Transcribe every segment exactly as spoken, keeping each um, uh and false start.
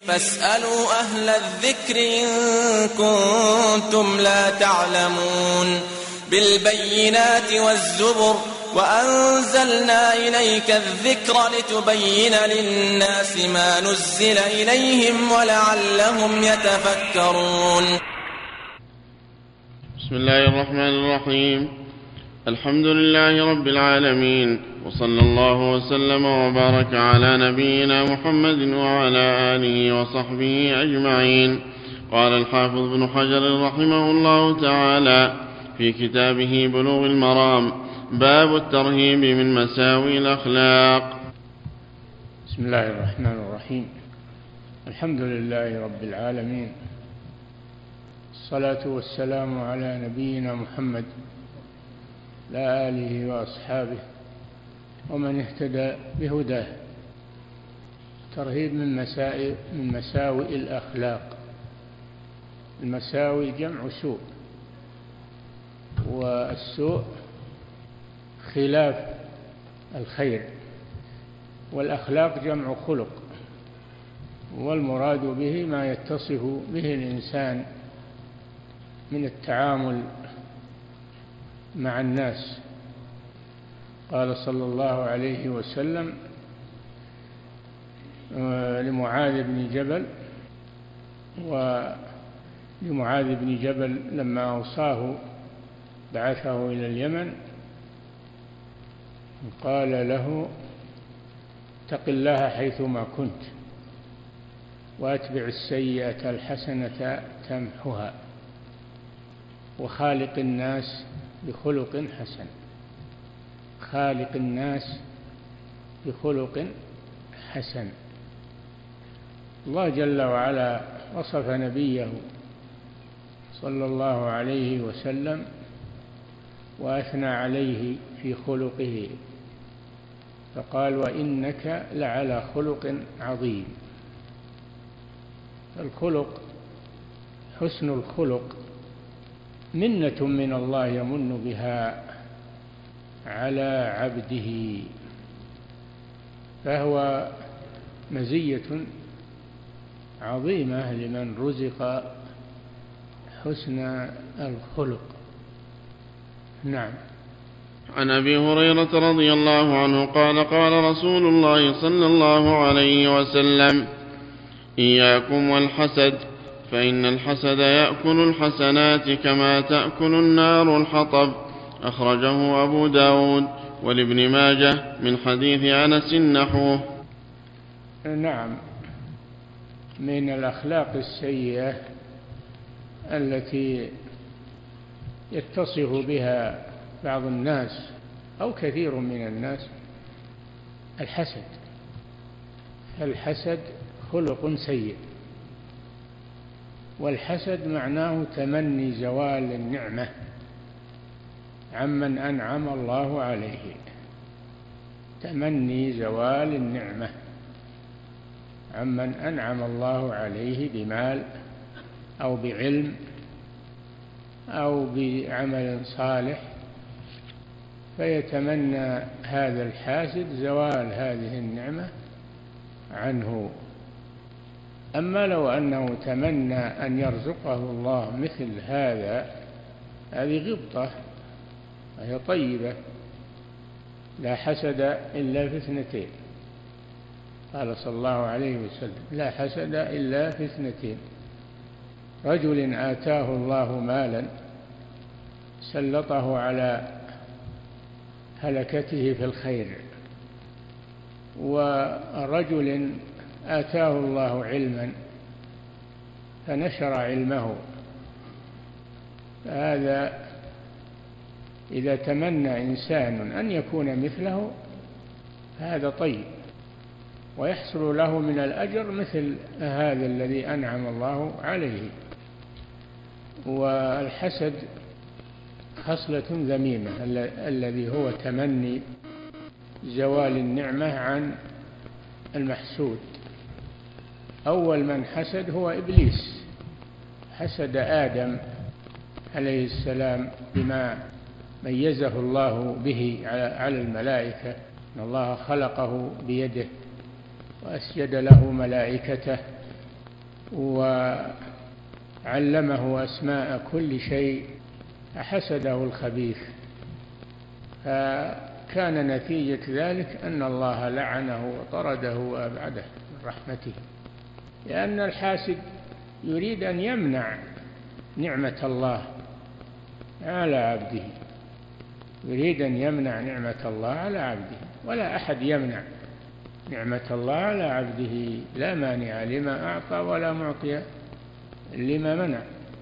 فاسألوا أهل الذكر إن كنتم لا تعلمون بالبينات والزبر وأنزلنا إليك الذكر لتبين للناس ما نزل إليهم ولعلهم يتفكرون. بسم الله الرحمن الرحيم. الحمد لله رب العالمين، وصلى الله وسلم وبارك على نبينا محمد وعلى آله وصحبه أجمعين. قال الحافظ ابن حجر رحمه الله تعالى في كتابه بلوغ المرام: باب الترهيب من مساوي الأخلاق. بسم الله الرحمن الرحيم. الحمد لله رب العالمين، الصلاة والسلام على نبينا محمد لا آله وأصحابه ومن اهتدى بهداه. ترهيب من مساوئ من مساوئ الأخلاق. المساوي جمع سوء، والسوء خلاف الخير، والأخلاق جمع خلق، والمراد به ما يتصف به الإنسان من التعامل مع الناس. قال صلى الله عليه وسلم لمعاذ بن جبل ولمعاذ بن جبل لما أوصاه بعثه إلى اليمن، قال له: اتق الله حيثما كنت وأتبع السيئة الحسنة تمحها وخالق الناس بخلق حسن. خالق الناس بخلق حسن. الله جل وعلا وصف نبيه صلى الله عليه وسلم وأثنى عليه في خلقه، فقال: وإنك لعلى خلق عظيم. الخلق، حسن الخلق، منة من الله يمن بها على عبده، فهو مزية عظيمة لمن رزق حسن الخلق. نعم. عن أبي هريرة رضي الله عنه قال: قال رسول الله صلى الله عليه وسلم: إياكم والحسد، فإن الحسد يأكل الحسنات كما تأكل النار الحطب. أخرجه أبو داود ولابن ماجه من حديث أنس نحوه. نعم. من الأخلاق السيئة التي يتصف بها بعض الناس أو كثير من الناس الحسد. الحسد خلق سيء، والحسد معناه تمني زوال النعمة عمن أنعم الله عليه. تمني زوال النعمة عمن أنعم الله عليه بمال أو بعلم أو بعمل صالح، فيتمنى هذا الحاسد زوال هذه النعمة عنه. أما لو أنه تمنى أن يرزقه الله مثل هذا، هذه غبطة، هي طيبة. لا حسد إلا في اثنتين، قال صلى الله عليه وسلم: لا حسد إلا في اثنتين: رجل آتاه الله مالا سلطه على هلكته في الخير، ورجل آتاه الله علما فنشر علمه. هذا إذا تمنى إنسان أن يكون مثله هذا طيب، ويحصل له من الأجر مثل هذا الذي أنعم الله عليه. والحسد خصلة ذميمة الذي هو تمني زوال النعمة عن المحسود. أول من حسد هو إبليس، حسد آدم عليه السلام بما ميزه الله به على الملائكة، أن الله خلقه بيده وأسجد له ملائكته وعلمه أسماء كل شيء فحسده الخبيث، فكان نتيجة ذلك أن الله لعنه وطرده وأبعده من رحمته، لأن الحاسد يريد أن يمنع نعمة الله على عبده، يريد أن يمنع نعمة الله على عبده، ولا أحد يمنع نعمة الله على عبده، لا مانع لما أعطى ولا معطي لما منع.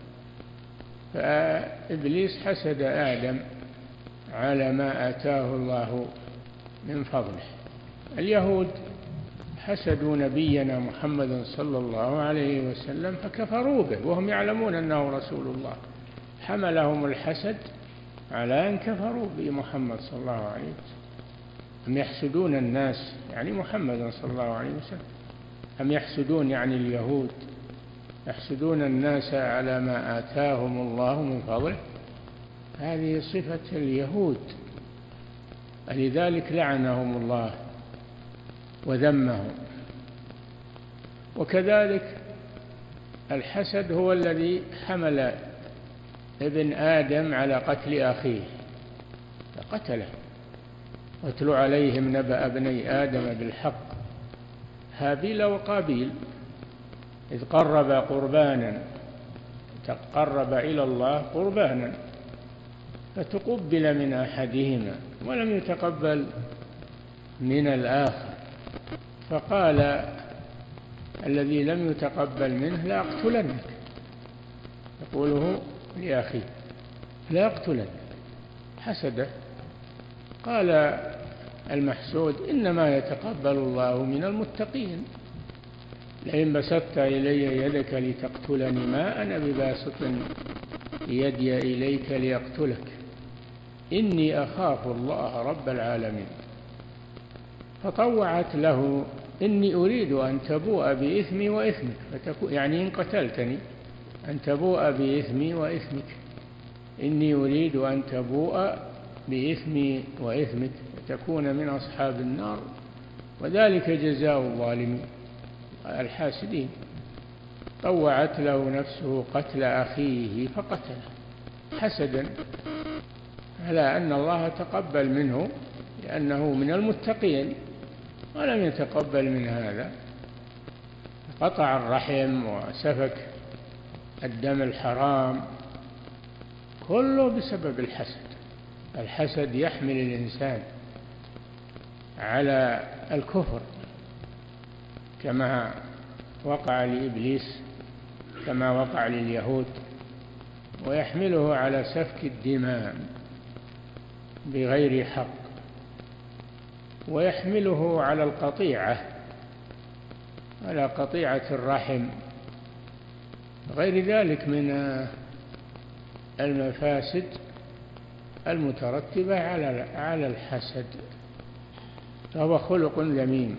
فإبليس حسد آدم على ما آتاه الله من فضله. اليهود حسدوا نبينا محمد صلى الله عليه وسلم فكفروا به وهم يعلمون أنه رسول الله، حملهم الحسد على أن كفروا بمحمد صلى الله عليه وسلم. هم يحسدون الناس يعني محمد صلى الله عليه وسلم، هم يحسدون يعني اليهود يحسدون الناس على ما آتاهم الله من فضله، هذه صفة اليهود، لذلك لعنهم الله وذمهم. وكذلك الحسد هو الذي حمل ابن آدم على قتل أخيه فقتله. واتل عليهم نبأ ابني آدم بالحق هابيل وقابيل إذ قرب قربانا تقرب إلى الله قربانا فتقبل من أحدهما ولم يتقبل من الآخر، فقال الذي لم يتقبل منه لا أقتلنك، يقوله لأخيه لا أقتلنك حسده. قال المحسود إنما يتقبل الله من المتقين، لئن بسطت إلي يدك لتقتلني ما أنا بباسط يدي إليك ليقتلك إني أخاف الله رب العالمين. فطوعت له إني أريد أن تبوء بإثمي وإثمك، يعني إن قتلتني أن تبوء بإثمي وإثمك، إني أريد أن تبوء بإثمي وإثمك فتكون من أصحاب النار وذلك جزاء الظالمين الحاسدين. طوعت له نفسه قتل أخيه فقتله حسدا على أن الله تقبل منه لأنه من المتقين، ولم يتقبل من هذا، قطع الرحم وسفك الدم الحرام، كله بسبب الحسد. الحسد يحمل الإنسان على الكفر كما وقع لإبليس كما وقع لليهود، ويحمله على سفك الدماء بغير حق، ويحمله على القطيعة على قطيعة الرحم، غير ذلك من المفاسد المترتبة على على الحسد، فهو خلق ذميم.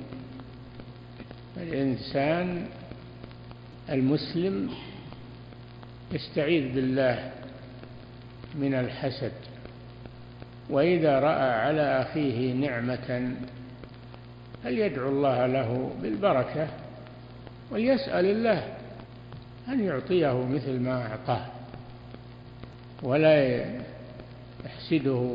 الإنسان المسلم يستعيذ بالله من الحسد، وإذا رأى على أخيه نعمة فليدعو الله له بالبركة وليسأل الله أن يعطيه مثل ما أعطاه، ولا يحسده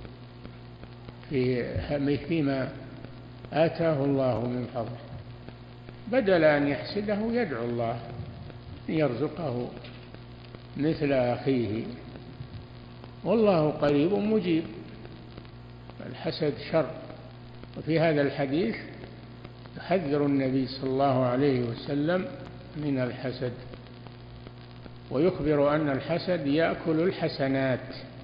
في فيما آتاه الله من فضله، بدل أن يحسده يدعو الله أن يرزقه مثل أخيه، والله قريب مجيب. الحسد شر. وفي هذا الحديث يحذر النبي صلى الله عليه وسلم من الحسد، ويخبر أن الحسد يأكل الحسنات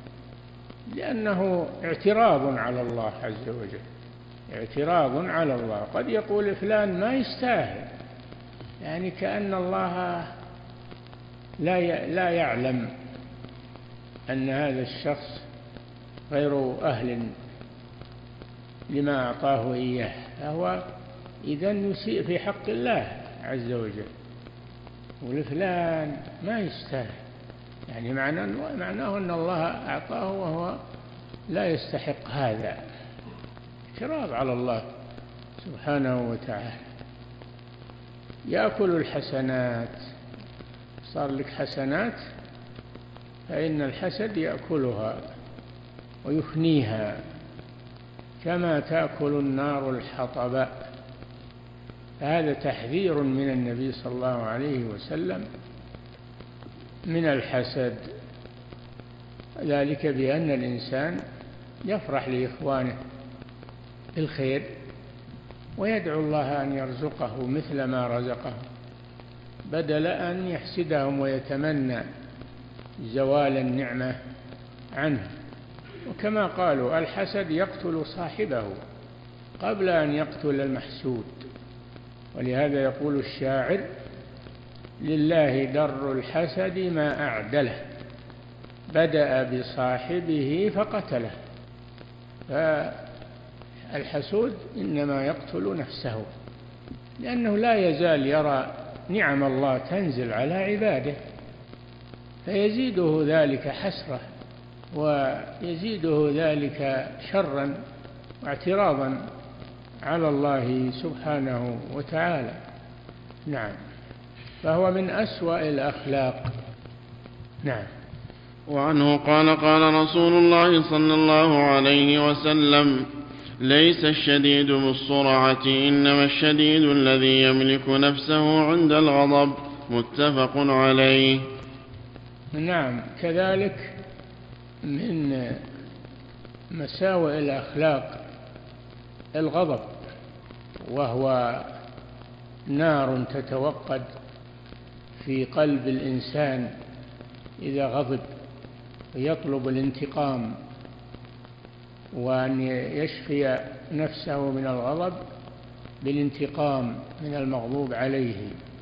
لأنه اعتراض على الله عز وجل، اعتراض على الله. قد يقول فلان ما يستاهل، يعني كأن الله لا لا يعلم أن هذا الشخص غير أهل لما أعطاه إياه، فهو إذن يسيء في حق الله عز وجل. والفلان ما يستاهل، يعني معناه, معناه أن الله أعطاه وهو لا يستحق هذا، اعتراض على الله سبحانه وتعالى. يأكل الحسنات، صار لك حسنات فإن الحسد يأكلها ويفنيها كما تأكل النار الحطب. هذا تحذير من النبي صلى الله عليه وسلم من الحسد، ذلك بأن الإنسان يفرح لإخوانه بالخير ويدعو الله أن يرزقه مثل ما رزقه، بدل أن يحسدهم ويتمنى زوال النعمة عنه. وكما قالوا الحسد يقتل صاحبه قبل أن يقتل المحسود، ولهذا يقول الشاعر: لله در الحسد ما أعدله، بدأ بصاحبه فقتله. فالحسود إنما يقتل نفسه، لأنه لا يزال يرى نعم الله تنزل على عباده، فيزيده ذلك حسرة ويزيده ذلك شرا واعتراضا على الله سبحانه وتعالى. نعم، فهو من أسوأ الأخلاق. نعم. وعنه قال: قال رسول الله صلى الله عليه وسلم: ليس الشديد بالسرعة، إنما الشديد الذي يملك نفسه عند الغضب. متفق عليه. نعم، كذلك من مساوئ الأخلاق الغضب، وهو نار تتوقد في قلب الإنسان إذا غضب، ويطلب الانتقام وأن يشفي نفسه من الغضب بالانتقام من المغضوب عليه.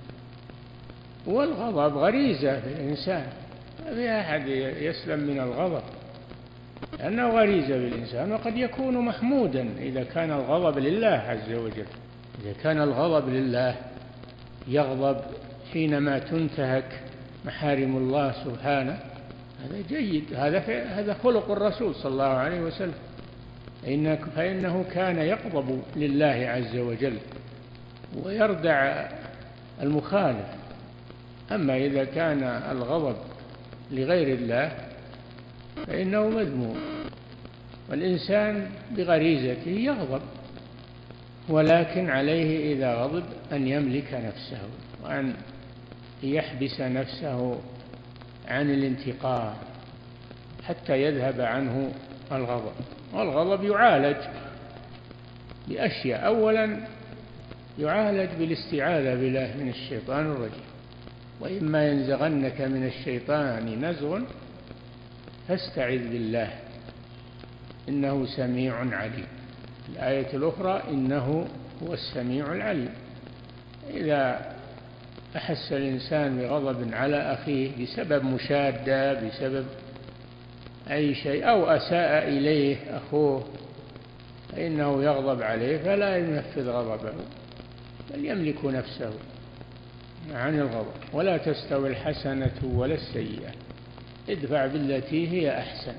والغضب غريزة في الإنسان، ما في أحد يسلم من الغضب لأنه غريزة بالإنسان، وقد يكون محمودا إذا كان الغضب لله عز وجل. إذا كان الغضب لله يغضب حينما تنتهك محارم الله سبحانه، هذا جيد، هذا هذا خلق الرسول صلى الله عليه وسلم، فإنه كان يغضب لله عز وجل ويردع المخالف. أما إذا كان الغضب لغير الله فإنه مذموم، والإنسان بغريزته يغضب، ولكن عليه إذا غضب أن يملك نفسه وأن يحبس نفسه عن الانتقام حتى يذهب عنه الغضب. والغضب يعالج بأشياء: أولا يعالج بالاستعاذة بالله من الشيطان الرجيم، وإما ينزغنك من الشيطان نزغ فاستعذ بالله إنه سميع عليم. الآية الأخرى: إنه هو السميع العليم. إذا أحس الإنسان بغضب على أخيه بسبب مشادة، بسبب أي شيء، أو أساء إليه أخوه، فإنه يغضب عليه فلا ينفذ غضبه بل يملك نفسه عن الغضب. ولا تستوي الحسنة ولا السيئة، ادفع بالتي هي أحسن.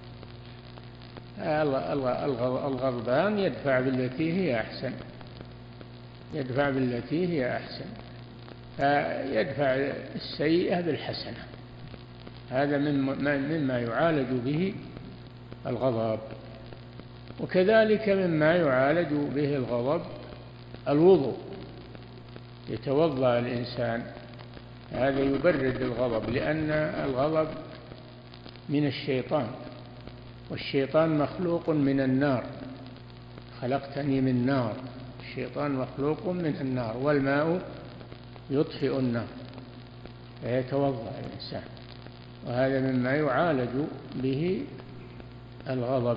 الغضبان يدفع بالتي هي أحسن، يدفع بالتي هي أحسن، فيدفع السيئة بالحسنة. هذا مما يعالج به الغضب. وكذلك مما يعالج به الغضب الوضوء، يتوضأ الإنسان، هذا يبرد الغضب، لأن الغضب من الشيطان، والشيطان مخلوق من النار، خلقتني من نار، الشيطان مخلوق من النار، والماء يطفئ النار، فيتوضأ الإنسان، وهذا مما يعالج به الغضب.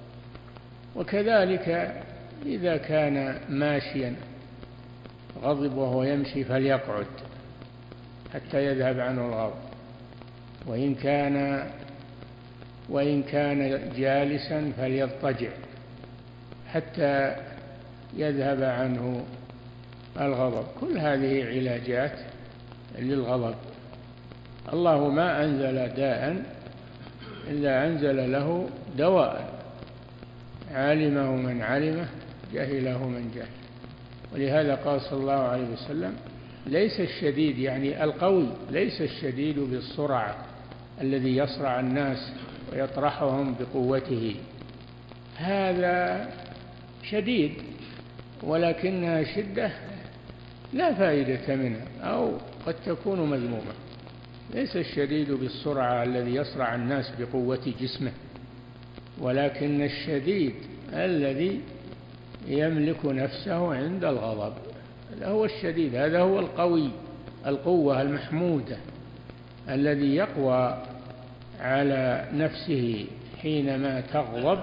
وكذلك إذا كان ماشيا غضب وهو يمشي فليقعد حتى يذهب عنه الغضب، وإن كان وإن كان جالسا فليضطجع حتى يذهب عنه الغضب. كل هذه علاجات للغضب. الله ما أنزل داء إلا أنزل له دواء، علمه من علمه، جهله من جهل. ولهذا قال صلى الله عليه وسلم: ليس الشديد يعني القوي، ليس الشديد بالسرعة الذي يصرع الناس ويطرحهم بقوته، هذا شديد ولكنها شدة لا فائدة منها أو قد تكون مذمومة. ليس الشديد بالسرعة الذي يصرع الناس بقوة جسمه، ولكن الشديد الذي يملك نفسه عند الغضب، هذا هو الشديد، هذا هو القوي، القوة المحمودة الذي يقوى على نفسه حينما تغضب،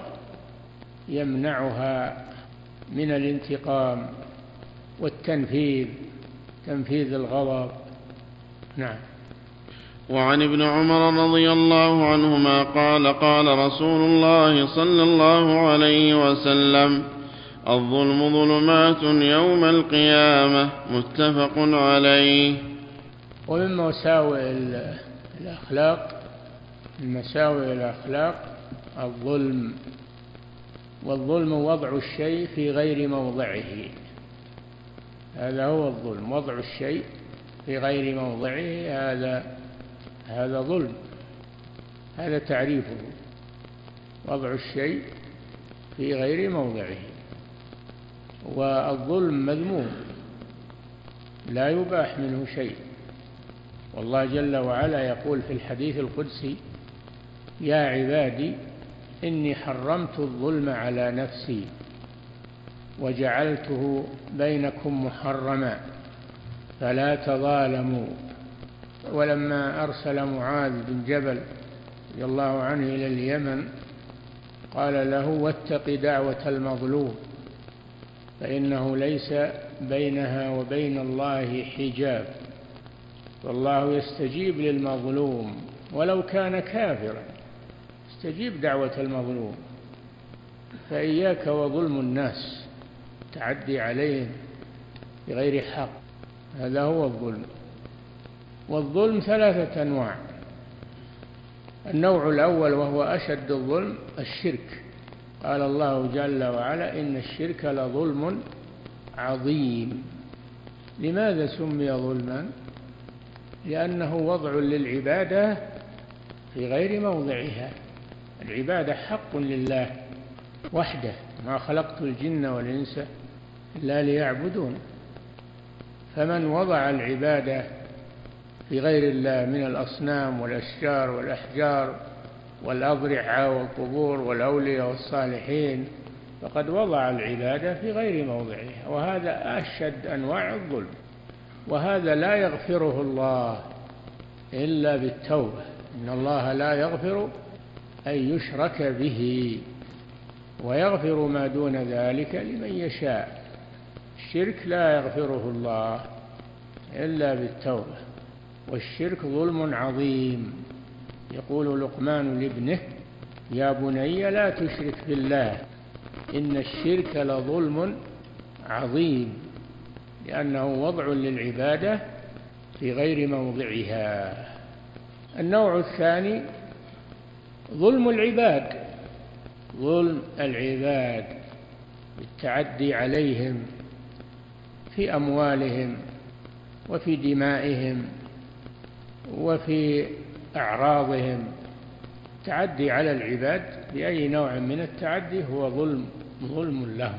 يمنعها من الانتقام والتنفيذ، تنفيذ الغضب. نعم. وعن ابن عمر رضي الله عنهما قال قال رسول الله صلى الله عليه وسلم: الظلم ظلمات يوم القيامة، متفق عليه. ومن مساوئ الأخلاق، من مساوئ الأخلاق الظلم، والظلم وضع الشيء في غير موضعه، هذا هو الظلم، وضع الشيء في غير موضعه، هذا هذا ظلم، هذا تعريفه، وضع الشيء في غير موضعه. والظلم مذموم لا يباح منه شيء، والله جل وعلا يقول في الحديث القدسي: يا عبادي إني حرمت الظلم على نفسي وجعلته بينكم محرما فلا تظالموا. ولما أرسل معاذ بن جبل رضي الله عنه إلى اليمن قال له: واتق دعوة المظلوم فإنه ليس بينها وبين الله حجاب، والله يستجيب للمظلوم ولو كان كافرا، استجيب دعوة المظلوم، فإياك وظلم الناس، تعدي عليهم بغير حق، هذا هو الظلم. والظلم ثلاثة أنواع: النوع الأول وهو أشد الظلم الشرك، قال الله جل وعلا: إن الشرك لظلم عظيم. لماذا سمي ظلما؟ لأنه وضع للعبادة في غير موضعها. العبادة حق لله وحده، ما خلقت الجن والإنس إلا ليعبدون. فمن وضع العبادة في غير الله من الأصنام والأشجار والأحجار والأضرحة والقبور والأولياء والصالحين فقد وضع العبادة في غير موضعها، وهذا أشد أنواع الظلم، وهذا لا يغفره الله إلا بالتوبة. إن الله لا يغفر أن يشرك به ويغفر ما دون ذلك لمن يشاء. الشرك لا يغفره الله إلا بالتوبة، والشرك ظلم عظيم. يقول لقمان لابنه: يا بني لا تشرك بالله إن الشرك لظلم عظيم، لأنه وضع للعبادة في غير موضعها. النوع الثاني ظلم العباد، ظلم العباد بالتعدي عليهم في أموالهم وفي دمائهم وفي أعراضهم. التعدي على العباد بأي نوع من التعدي هو ظلم، ظلم لهم،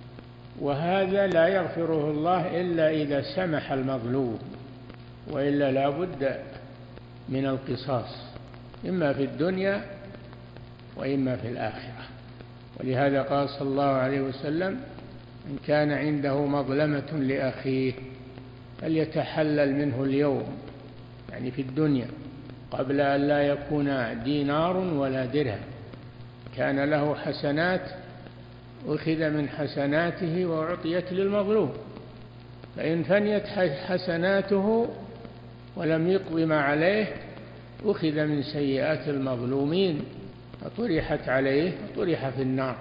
وهذا لا يغفره الله إلا إذا سمح المظلوم، وإلا لا بد من القصاص، إما في الدنيا وإما في الآخرة. ولهذا قال صلى الله عليه وسلم: إن كان عنده مظلمة لأخيه فليتحلل منه اليوم، يعني في الدنيا، قبل أن لا يكون دينار ولا درهم. كان له حسنات أخذ من حسناته وأعطيت للمظلوم، فإن فنيت حسناته ولم يقض ما عليه أخذ من سيئات المظلومين فطرحت عليه وطرح في النار.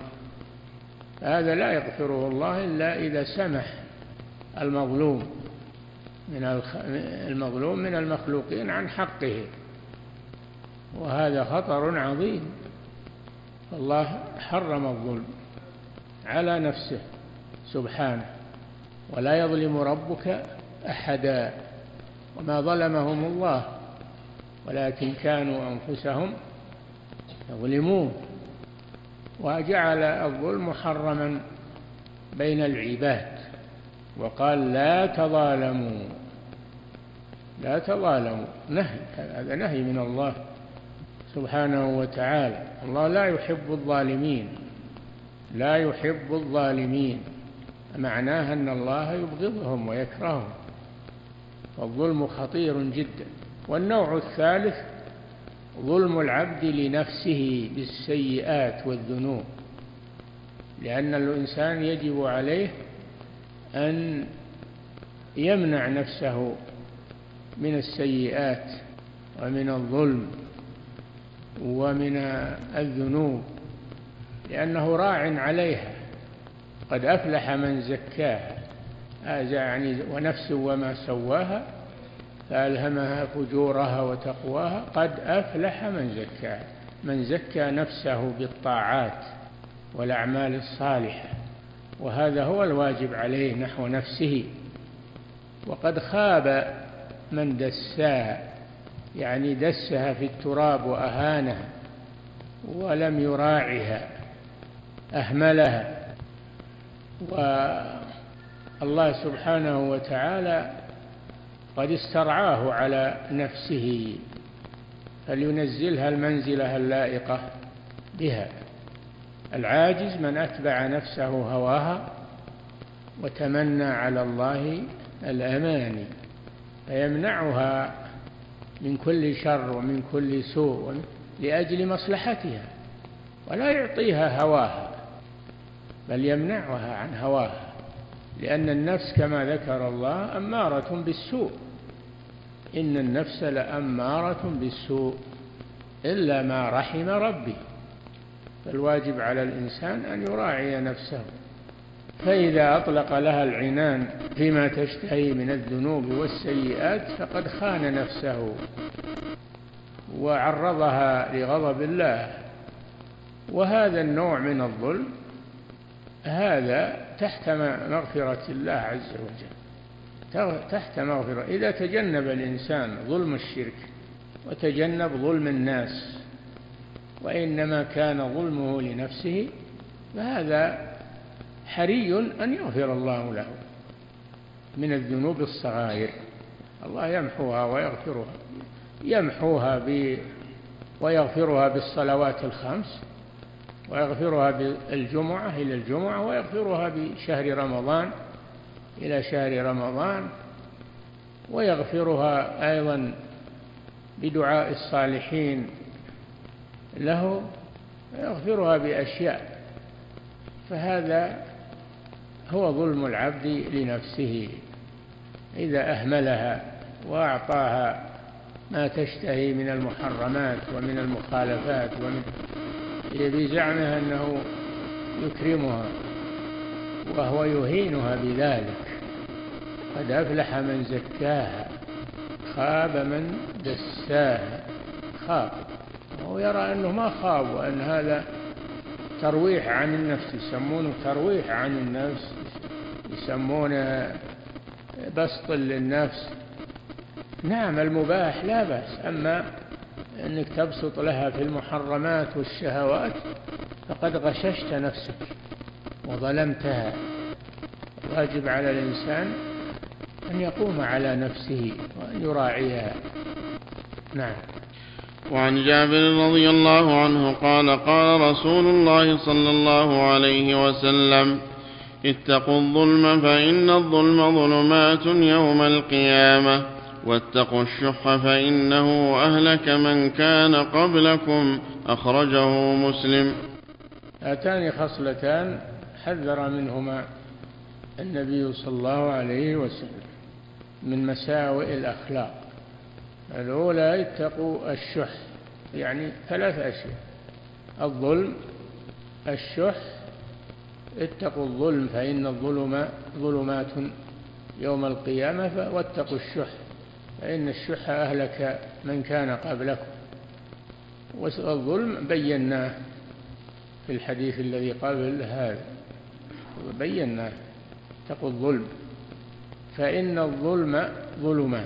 هذا لا يغفره الله إلا إذا سمح المظلوم من المظلوم من المخلوقين عن حقه، وهذا خطر عظيم. الله حرم الظلم على نفسه سبحانه: ولا يظلم ربك أحدا وما ظلمهم الله ولكن كانوا أنفسهم يظلمون، وجعل الظلم محرما بين العباد وقال لا تظالموا لا تظالموا، نهي، هذا نهي من الله سبحانه وتعالى. الله لا يحب الظالمين لا يحب الظالمين معناه أن الله يبغضهم ويكرههم، والظلم خطير جدا. والنوع الثالث ظلم العبد لنفسه بالسيئات والذنوب، لأن الإنسان يجب عليه أن يمنع نفسه من السيئات ومن الظلم ومن الذنوب، لأنه راع عليها. قد أفلح من زكاها، هذا يعني ونفس وما سواها فألهمها فجورها وتقواها، قد أفلح من زكاها، من زكى نفسه بالطاعات والأعمال الصالحة، وهذا هو الواجب عليه نحو نفسه. وقد خاب من دساها، يعني دسها في التراب وأهانها ولم يراعها، أهملها. والله سبحانه وتعالى قد استرعاه على نفسه فلينزلها المنزلة اللائقة بها. العاجز من أتبع نفسه هواها وتمنى على الله الأماني فيمنعها من كل شر ومن كل سوء لأجل مصلحتها، ولا يعطيها هواها بل يمنعها عن هواها، لأن النفس كما ذكر الله أمارة بالسوء، إن النفس لأمارة بالسوء إلا ما رحم ربي. فالواجب على الإنسان أن يراعي نفسه، فإذا أطلق لها العنان فيما تشتهي من الذنوب والسيئات فقد خان نفسه وعرضها لغضب الله. وهذا النوع من الظلم هذا تحت مغفرة الله عز وجل، تحت مغفرة إذا تجنب الإنسان ظلم الشرك وتجنب ظلم الناس وإنما كان ظلمه لنفسه، فهذا حري أن يغفر الله له من الذنوب الصغائر. الله يمحوها ويغفرها، يمحوها ب ويغفرها بالصلوات الخمس، ويغفرها بالجمعة إلى الجمعة، ويغفرها بشهر رمضان إلى شهر رمضان، ويغفرها أيضا بدعاء الصالحين له، ويغفرها بأشياء. فهذا هو ظلم العبد لنفسه إذا أهملها وأعطاها ما تشتهي من المحرمات ومن المخالفات ومن بزعمه أنه يكرمها وهو يهينها بذلك. قد أفلح من زكاها خاب من دساها. خاب، وهو يرى أنه ما خاب، وأن هذا ترويح عن النفس، يسمونه ترويح عن النفس، يسمونه بسط للنفس. نعم المباح لا بأس، أما أنك تبسط لها في المحرمات والشهوات فقد غششت نفسك وظلمتها. واجب على الإنسان أن يقوم على نفسه وأن يراعيها. نعم. وعن جابر رضي الله عنه قال قال رسول الله صلى الله عليه وسلم اتقوا الظلم فإن الظلم ظلمات يوم القيامة، واتقوا الشح فإنه أهلك من كان قبلكم. أخرجه مسلم. هاتان خصلتان حذر منهما النبي صلى الله عليه وسلم من مساوئ الأخلاق. الأولى اتقوا الشح، يعني ثلاث أشياء: الظلم، الشح، اتقوا الظلم فإن الظلم ظلمات يوم القيامة، واتقوا الشح فإن الشح أهلك من كان قبلكم. والظلم بيناه في الحديث الذي قبل هذا، بيناه اتقوا الظلم. فإن الظلم ظلمات.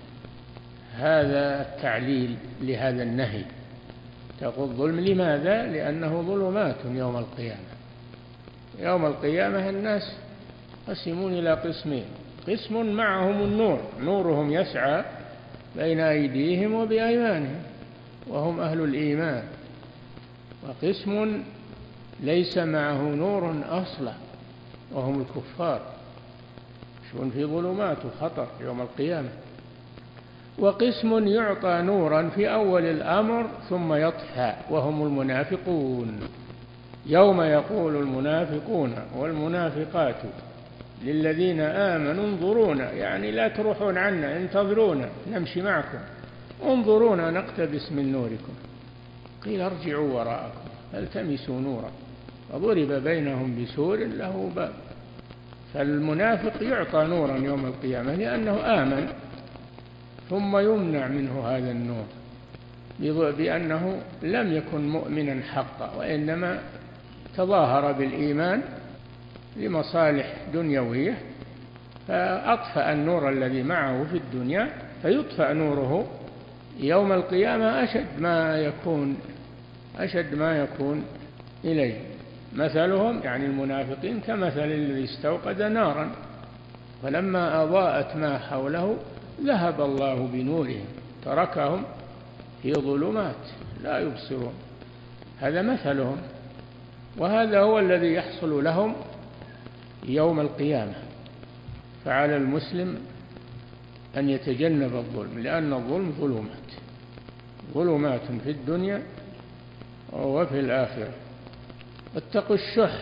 هذا التعليل لهذا النهي. تقول ظلم لماذا؟ لأنه ظلمات يوم القيامة. يوم القيامة الناس قسمون إلى قسمين: قسم معهم النور، نورهم يسعى بين أيديهم وبأيمانهم وهم أهل الإيمان، وقسم ليس معه نور أصلا وهم الكفار، شون في ظلمات وخطر يوم القيامة. وقسم يعطى نورا في أول الأمر ثم يطفى وهم المنافقون. يوم يقول المنافقون والمنافقات للذين آمنوا انظرونا، يعني لا تروحون عنا، انتظرونا نمشي معكم، انظرونا نقتبس من نوركم. قيل ارجعوا وراءكم فالتمسوا نورا وضرب بينهم بسور له باب. فالمنافق يعطى نورا يوم القيامة لأنه آمن، ثم يمنع منه هذا النور بأنه لم يكن مؤمنا حقا، وإنما تظاهر بالإيمان لمصالح دنيوية، فأطفأ النور الذي معه في الدنيا، فيطفأ نوره يوم القيامة أشد ما يكون أشد ما يكون إليه. مثلهم يعني المنافقين كمثل الذي استوقد نارا فلما أضاءت ما حوله ذهب الله بنورهم تركهم في ظلمات لا يبصرون. هذا مثلهم، وهذا هو الذي يحصل لهم يوم القيامة. فعلى المسلم أن يتجنب الظلم، لأن الظلم ظلمات ظلمات في الدنيا وفي الآخرة. اتقوا الشح.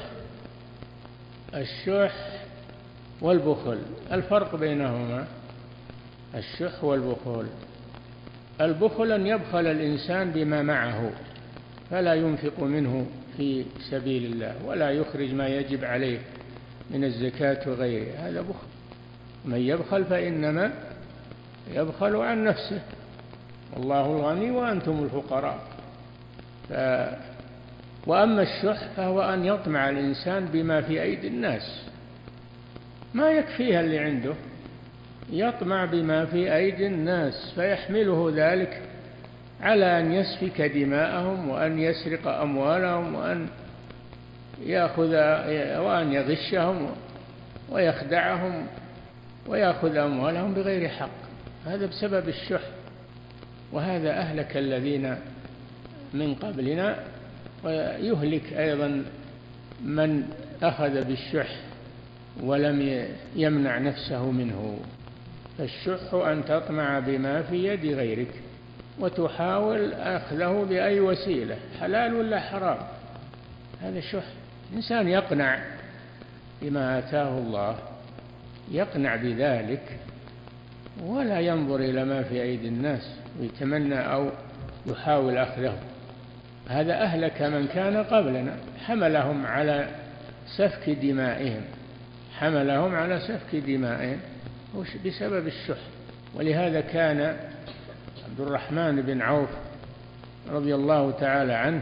الشح والبخل الفرق بينهما: الشح والبخل. البخل أن يبخل الإنسان بما معه فلا ينفق منه في سبيل الله ولا يخرج ما يجب عليه من الزكاة وغيره، هذا بخل. من يبخل فإنما يبخل عن نفسه، والله الغني وأنتم الفقراء. ف... وأما الشح فهو أن يطمع الإنسان بما في أيدي الناس، ما يكفيها اللي عنده، يطمع بما في أيدي الناس فيحمله ذلك على أن يسفك دماءهم وأن يسرق أموالهم وأن يأخذ وأن يغشهم ويخدعهم ويأخذ أموالهم بغير حق. هذا بسبب الشح، وهذا أهلك الذين من قبلنا، ويهلك أيضا من أخذ بالشح ولم يمنع نفسه منه. فالشح أن تطمع بما في يد غيرك وتحاول أخذه بأي وسيلة، حلال ولا حرام، هذا الشح. الإنسان يقنع بما آتاه الله، يقنع بذلك ولا ينظر إلى ما في أيدي الناس ويتمنى أو يحاول أخذه. هذا أهلك من كان قبلنا، حملهم على سفك دمائهم حملهم على سفك دمائهم بسبب الشح. ولهذا كان عبد الرحمن بن عوف رضي الله تعالى عنه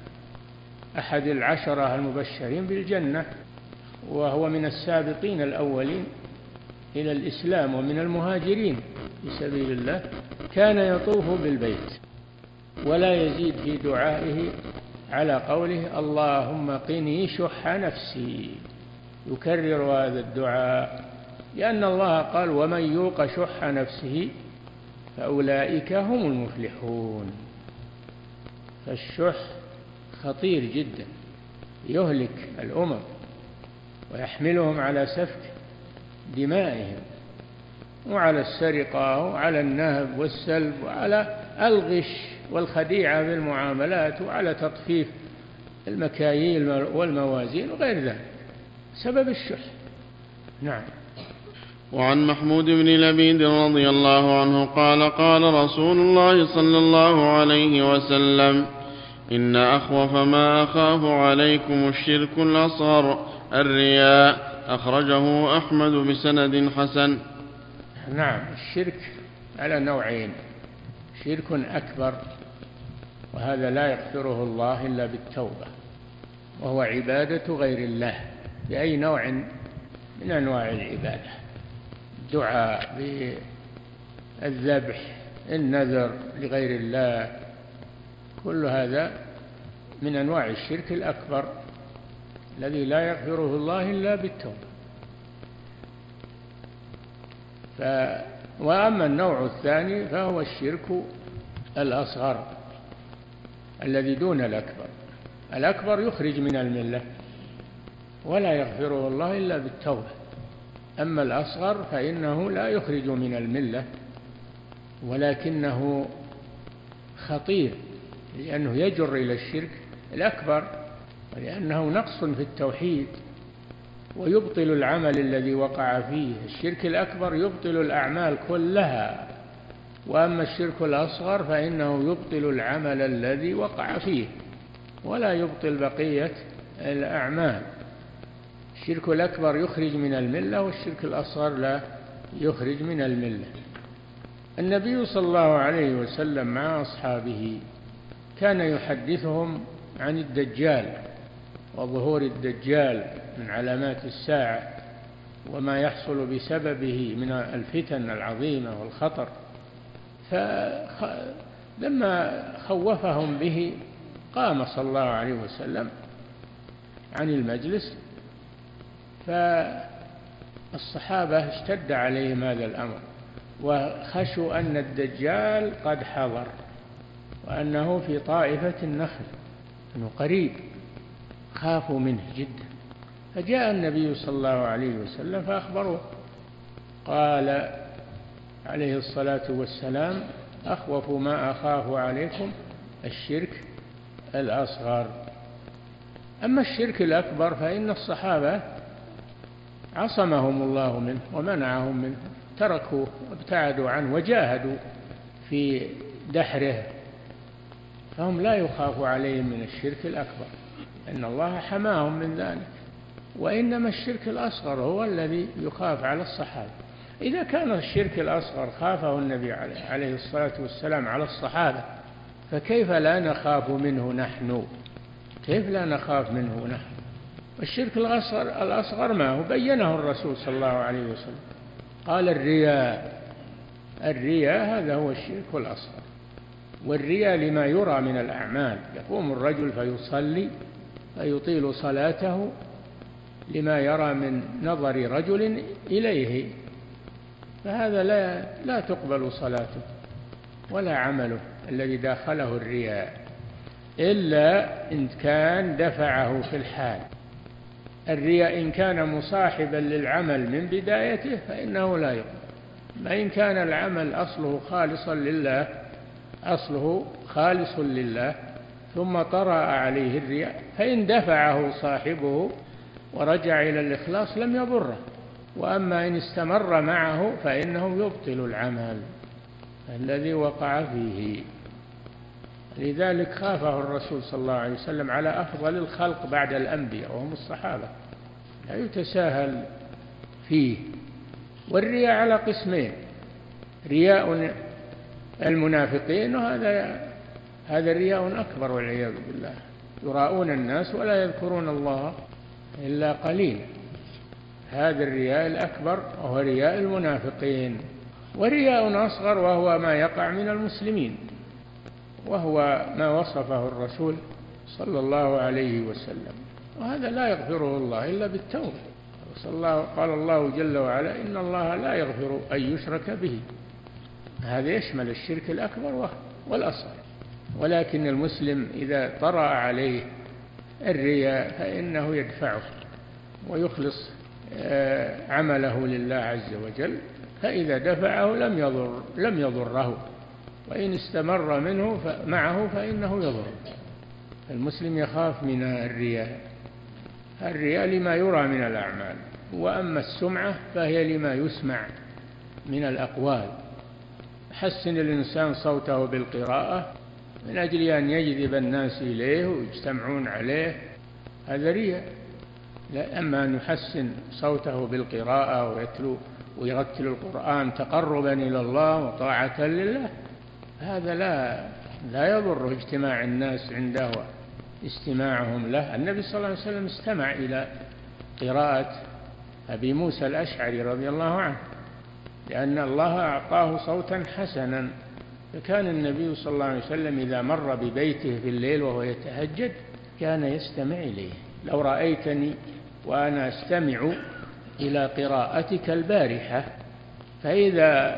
أحد العشرة المبشرين بالجنة، وهو من السابقين الأولين إلى الإسلام ومن المهاجرين في سبيل الله. كان يطوف بالبيت ولا يزيد في دعائه على قوله اللهم قني شح نفسي، يكرر هذا الدعاء، لأن الله قال ومن يوق شح نفسه فأولئك هم المفلحون. فالشح خطير جدا، يهلك الأمم ويحملهم على سفك دمائهم وعلى السرقة وعلى النهب والسلب وعلى الغش والخديعة بالمعاملات وعلى تطفيف المكاييل والموازين وغير ذلك، سبب الشح. نعم. وعن محمود بن لبيد رضي الله عنه قال قال رسول الله صلى الله عليه وسلم إن أخوف ما أخاف عليكم الشرك الأصغر الرياء، أخرجه أحمد بسند حسن. نعم. الشرك على نوعين: شرك أكبر وهذا لا يغفره الله إلا بالتوبة، وهو عبادة غير الله بأي نوع من أنواع العبادة، الدعاء بالذبح، النذر لغير الله، كل هذا من أنواع الشرك الأكبر الذي لا يغفره الله إلا بالتوبة. ف... وأما النوع الثاني فهو الشرك الأصغر الذي دون الأكبر. الأكبر يخرج من الملة ولا يغفره الله إلا بالتوبة، أما الأصغر فإنه لا يخرج من الملة ولكنه خطير لأنه يجر إلى الشرك الأكبر، ولأنه نقص في التوحيد ويبطل العمل الذي وقع فيه. الشرك الأكبر يبطل الأعمال كلها، وأما الشرك الأصغر فإنه يبطل العمل الذي وقع فيه ولا يبطل بقية الأعمال. الشرك الأكبر يخرج من الملة والشرك الأصغر لا يخرج من الملة. النبي صلى الله عليه وسلم مع أصحابه كان يحدثهم عن الدجال وظهور الدجال من علامات الساعة وما يحصل بسببه من الفتن العظيمة والخطر. فلما خوفهم به قام صلى الله عليه وسلم عن المجلس، فالصحابة اشتد عليهم هذا الأمر وخشوا أن الدجال قد حضر وأنه في طائفة النخل، أنه قريب، خافوا منه جدا. فجاء النبي صلى الله عليه وسلم فأخبروه، قال عليه الصلاة والسلام: أخوف ما أخاف عليكم الشرك الأصغر. أما الشرك الأكبر فإن الصحابة عصمهم الله منه ومنعهم منه، تركوا وابتعدوا عنه وجاهدوا في دحره، فهم لا يخاف عليهم من الشرك الأكبر إن الله حماهم من ذلك. وإنما الشرك الأصغر هو الذي يخاف على الصحابة. إذا كان الشرك الأصغر خافه النبي عليه الصلاة والسلام على الصحابة، فكيف لا نخاف منه نحن؟ كيف لا نخاف منه نحن؟ الشرك الأصغر, الأصغر ما هو بينه الرسول صلى الله عليه وسلم، قال: الرياء. الرياء هذا هو الشرك الأصغر، والرياء لما يرى من الأعمال. يقوم الرجل فيصلي فيطيل صلاته لما يرى من نظر رجل إليه، فهذا لا, لا تقبل صلاته ولا عمله الذي داخله الرياء، إلا إن كان دفعه في الحال. الرياء إن كان مصاحبا للعمل من بدايته فإنه لا يقبل، ما إن كان العمل أصله خالصا لله، أصله خالص لله ثم طرأ عليه الرياء، فإن دفعه صاحبه ورجع إلى الإخلاص لم يضره. وأما إن استمر معه فإنه يبطل العمل الذي وقع فيه. لذلك خافه الرسول صلى الله عليه وسلم على أفضل الخلق بعد الأنبياء وهم الصحابة، لا يتساهل فيه. والرياء على قسمين: رياء المنافقين، وهذا هذا رياء أكبر والعياذ بالله، يراءون الناس ولا يذكرون الله إلا قليلا. هذا الرياء الأكبر وهو رياء المنافقين. ورياء أصغر وهو ما يقع من المسلمين، وهو ما وصفه الرسول صلى الله عليه وسلم، وهذا لا يغفره الله إلا بالتوبة. قال الله جل وعلا: إن الله لا يغفر أن يشرك به. هذا يشمل الشرك الأكبر والأصغر. ولكن المسلم إذا طرأ عليه الرياء فإنه يدفعه ويخلص عمله لله عز وجل، فإذا دفعه لم يضر لم يضره، وإن استمر منه معه فإنه يضر. المسلم يخاف من الرياء. الرياء لما يرى من الأعمال، وأما السمعة فهي لما يسمع من الأقوال. حسن الإنسان صوته بالقراءة من أجل أن يجذب الناس إليه ويجتمعون عليه، هذا رياء. لا، أما أن يحسن صوته بالقراءة ويتلو ويرتل القرآن تقربا إلى الله وطاعة لله، هذا لا لا يضر اجتماع الناس عنده واستماعهم له. النبي صلى الله عليه وسلم استمع إلى قراءة أبي موسى الأشعري رضي الله عنه، لأن الله أعطاه صوتا حسنا. فكان النبي صلى الله عليه وسلم إذا مر ببيته في الليل وهو يتهجد كان يستمع إليه. لو رأيتني وأنا أستمع إلى قراءتك البارحة، فإذا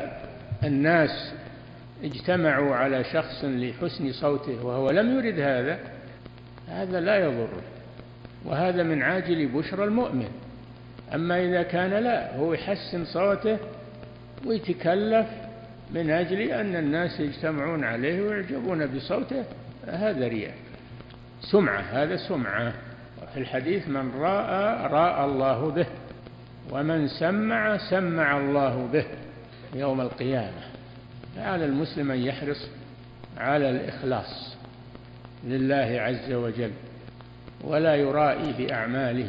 الناس اجتمعوا على شخص لحسن صوته وهو لم يرد هذا، هذا لا يضره، وهذا من عاجل بشرى المؤمن. أما إذا كان لا، هو يحسن صوته ويتكلف من أجل أن الناس يجتمعون عليه ويعجبون بصوته، هذا رياء، سمعة، هذا سمعة. وفي الحديث: من راى راى الله به، ومن سمع سمع الله به يوم القيامة. فعلى المسلم أن يحرص على الإخلاص لله عز وجل ولا يرائي بأعماله.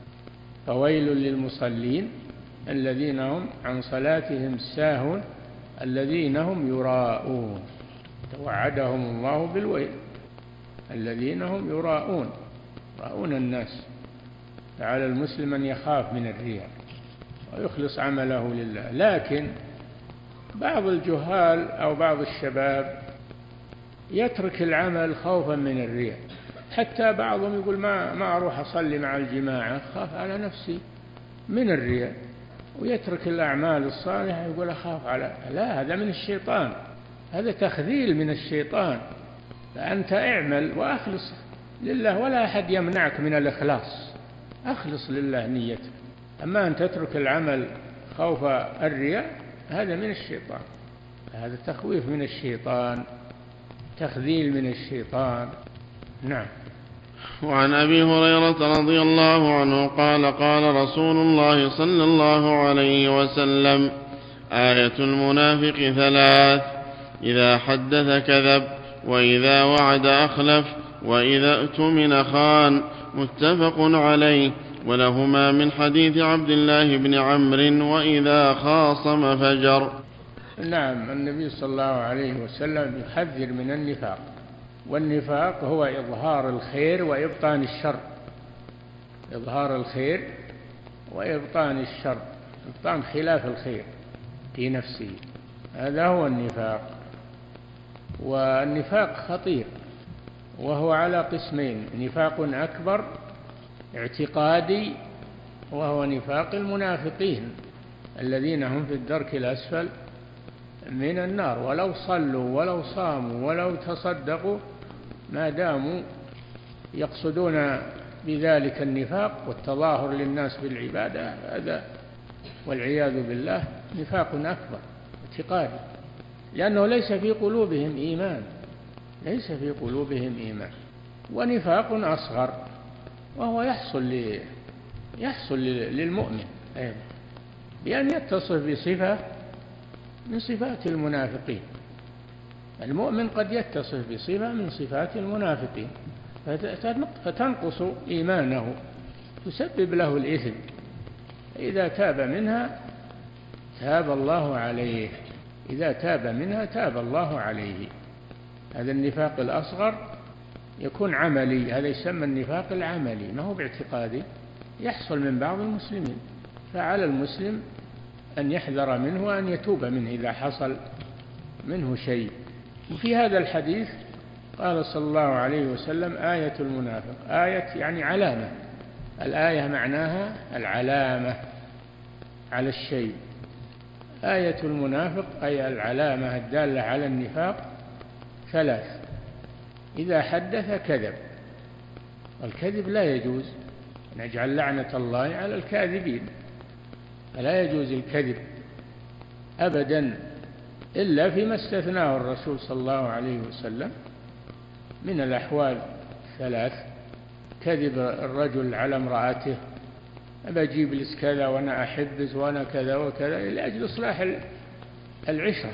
فويل للمصلين الذين هم عن صلاتهم ساهون الذين هم يراءون. توعدهم الله بالويل، الذين هم يراءون، يراءون الناس. فعلى المسلم أن يخاف من الرياء ويخلص عمله لله. لكن بعض الجهال أو بعض الشباب يترك العمل خوفا من الرياء، حتى بعضهم يقول ما ما أروح أصلي مع الجماعة، خاف على نفسي من الرياء، ويترك الأعمال الصالحة يقول أخاف على. لا، هذا من الشيطان، هذا تخذيل من الشيطان. فأنت اعمل وأخلص لله، ولا أحد يمنعك من الإخلاص، أخلص لله نيتك. أما أن تترك العمل خوف الرياء، هذا من الشيطان، هذا تخويف من الشيطان، تخذيل من الشيطان. نعم. وعن أبي هريرة رضي الله عنه قال: قال رسول الله صلى الله عليه وسلم: آية المنافق ثلاث: إذا حدث كذب، وإذا وعد أخلف، وإذا اؤتمن خان. متفق عليه. ولهما من حديث عبد الله بن عمرو: وإذا خاصم فجر. نعم. النبي صلى الله عليه وسلم يحذر من النفاق، والنفاق هو إظهار الخير وإبطان الشر، إظهار الخير وإبطان الشر، إبطان خلاف الخير في نفسه، هذا هو النفاق. والنفاق خطير، وهو على قسمين: نفاق أكبر اعتقادي، وهو نفاق المنافقين الذين هم في الدرك الأسفل من النار، ولو صلوا ولو صاموا ولو تصدقوا ما داموا يقصدون بذلك النفاق والتظاهر للناس بالعبادة، هذا والعياذ بالله نفاق أكبر اعتقادي، لأنه ليس في قلوبهم إيمان، ليس في قلوبهم إيمان. ونفاق أصغر وهو يحصل ل... يحصل للمؤمن أيضا بأن يتصف بصفة من صفات المنافقين. المؤمن قد يتصف بصفة من صفات المنافقين فتنقص إيمانه، تسبب له الإثم. إذا تاب منها تاب الله عليه، إذا تاب منها تاب الله عليه. هذا النفاق الأصغر يكون عملي، هذا يسمى النفاق العملي، ما هو باعتقادي، يحصل من بعض المسلمين. فعلى المسلم أن يحذر منه وأن يتوب منه إذا حصل منه شيء. وفي هذا الحديث قال صلى الله عليه وسلم: آية المنافق. آية يعني علامة، الآية معناها العلامة على الشيء. آية المنافق أي العلامة الدالة على النفاق ثلاث: إذا حدث كذب، والكذب لا يجوز، نجعل لعنة الله على الكاذبين، فلا يجوز الكذب أبدا إلا فيما استثناه الرسول صلى الله عليه وسلم من الأحوال الثلاث: كذب الرجل على امرأته، أجيب لك كذا وأنا أحبك وأنا كذا وكذا لأجل إصلاح العشرة.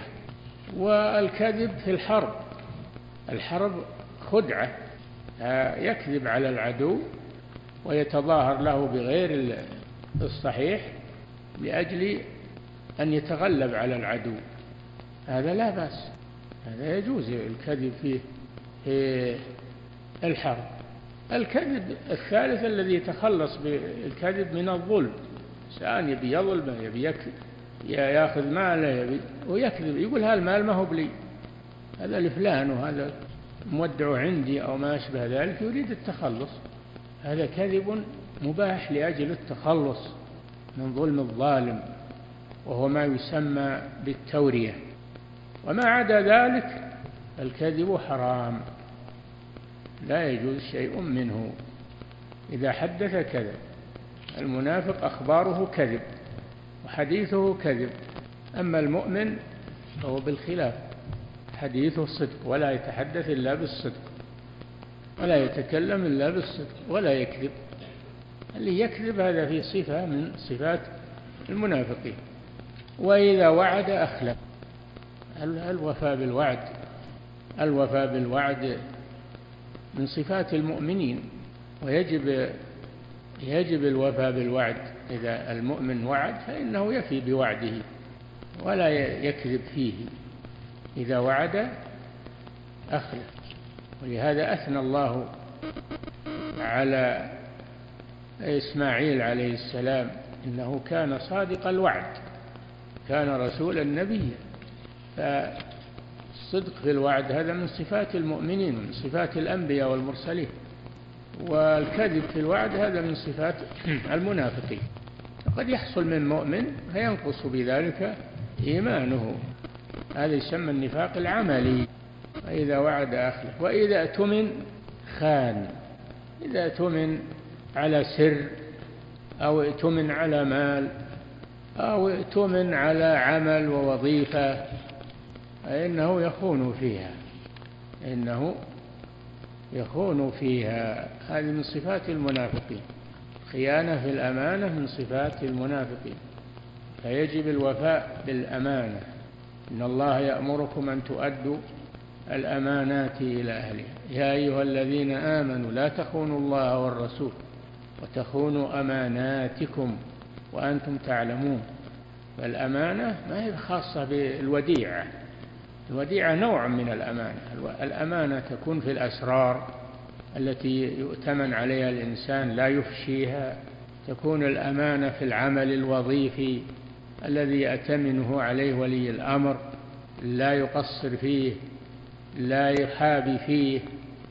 والكذب في الحرب، الحرب خدعة، يكذب على العدو ويتظاهر له بغير الصحيح لأجل أن يتغلب على العدو، هذا لا بأس، هذا يجوز الكذب فيه في الحرب. الكذب الثالث الذي يتخلص بالكذب من الظلم، إنسان يبي يظلم يبي يأخذ مال يبي ويكذب، يقول هالمال ما هو بلي، هذا لفلان وهذا مودع عندي أو ما أشبه ذلك، يريد التخلص. هذا كذب مباح لأجل التخلص من ظلم الظالم، وهو ما يسمى بالتورية. وما عدا ذلك الكذب حرام، لا يجوز شيء منه. إذا حدث كذب. المنافق أخباره كذب وحديثه كذب. أما المؤمن فهو بالخلاف، حديثه صدق، ولا يتحدث إلا بالصدق، ولا يتكلم إلا بالصدق، ولا يكذب. اللي يكذب هذا في صفة من صفات المنافقين. وإذا وعد أخلف. الوفاء بالوعد الوفاء بالوعد من صفات المؤمنين، ويجب يجب الوفاء بالوعد. إذا المؤمن وعد فإنه يفي بوعده ولا يكذب فيه. إذا وعد أخلف. ولهذا أثنى الله على إسماعيل عليه السلام إنه كان صادق الوعد، كان رسولا نبيا. فالصدق في الوعد هذا من صفات المؤمنين ومن صفات الأنبياء والمرسلين، والكذب في الوعد هذا من صفات المنافقين. قد يحصل من مؤمن فينقص بذلك إيمانه، هذا يسمى النفاق العملي. وإذا وعد أخلف، وإذا اؤتمن خان. إذا اؤتمن على سر، أو اؤتمن على مال، أو اؤتمن على عمل ووظيفة، فإنه يخون فيها إنه يخون فيها هذه من صفات المنافقين. خيانة في الأمانة من صفات المنافقين. فيجب الوفاء بالأمانة. إن الله يأمركم أن تؤدوا الأمانات إلى أهلها يا أيها الذين آمنوا لا تخونوا الله والرسول وتخونوا أماناتكم وأنتم تعلمون. فالأمانة ما هي خاصة بالوديعة، الوديعة نوع من الأمانة. الأمانة تكون في الأسرار التي يؤتمن عليها الإنسان لا يفشيها. تكون الأمانة في العمل الوظيفي الذي يأتمنه عليه ولي الأمر، لا يقصر فيه، لا يحابي فيه،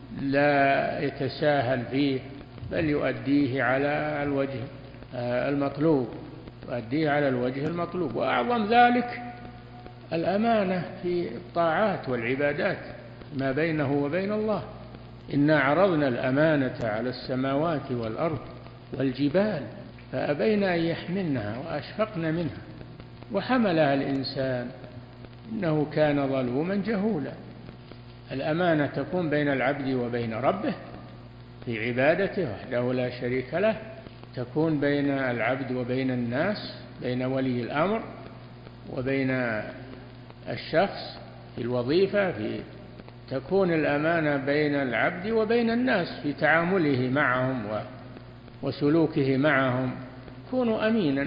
لا يتساهل فيه، بل يؤديه على الوجه المطلوب يؤديه على الوجه المطلوب. وأعظم ذلك الأمانة في الطاعات والعبادات ما بينه وبين الله. إنا عرضنا الأمانة على السماوات والأرض والجبال فأبين أن يحملنها وأشفقن منها وحملها الإنسان إنه كان ظلوما جهولا. الأمانة تكون بين العبد وبين ربه في عبادته وحده لا شريك له، تكون بين العبد وبين الناس، بين ولي الأمر وبين الشخص في الوظيفة، في تكون الأمانة بين العبد وبين الناس في تعامله معهم وسلوكه معهم. يكون أمينا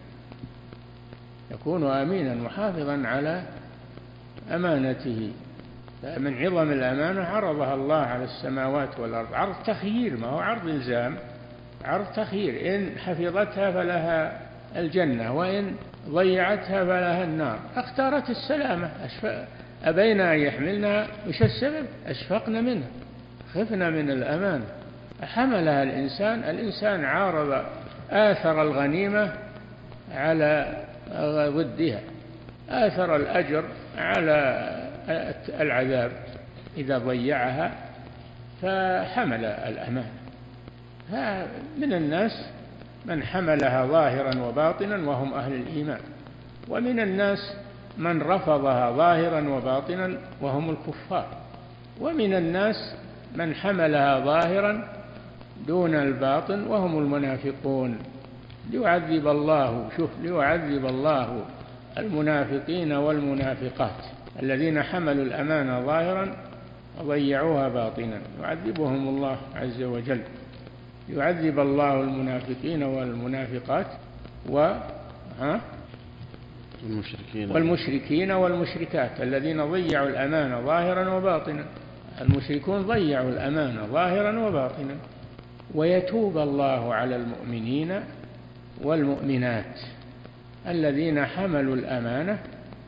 يكون أمينا محافظا على أمانته. من عظم الأمانة عرضها الله على السماوات والأرض، عرض تخيير، ما هو عرض إلزام، عرض تخيير. إن حفظتها فلها الجنة، وإن ضيعتها فلها النار. اختارت السلامة، أبين أن يحملنها. وش السبب؟ أشفقنا منها، خفنا من الأمان، حملها الإنسان. الإنسان عارض آثر الغنيمة على ضدها، آثر الأجر على العذاب إذا ضيعها، فحمل الأمان. من الناس من حملها ظاهرا وباطنا وهم أهل الإيمان، ومن الناس من رفضها ظاهرا وباطنا وهم الكفار، ومن الناس من حملها ظاهرا دون الباطن وهم المنافقون. ليعذب الله شوف ليعذب الله المنافقين والمنافقات الذين حملوا الأمانة ظاهرا وضيعوها باطنا، يعذبهم الله عز وجل. يعذب الله المنافقين والمنافقات و ها والمشركين والمشركين والمشركات الذين ضيعوا الأمانة ظاهرا وباطنا. المشركون ضيعوا الأمانة ظاهرا وباطنا. ويتوب الله على المؤمنين والمؤمنات الذين حملوا الأمانة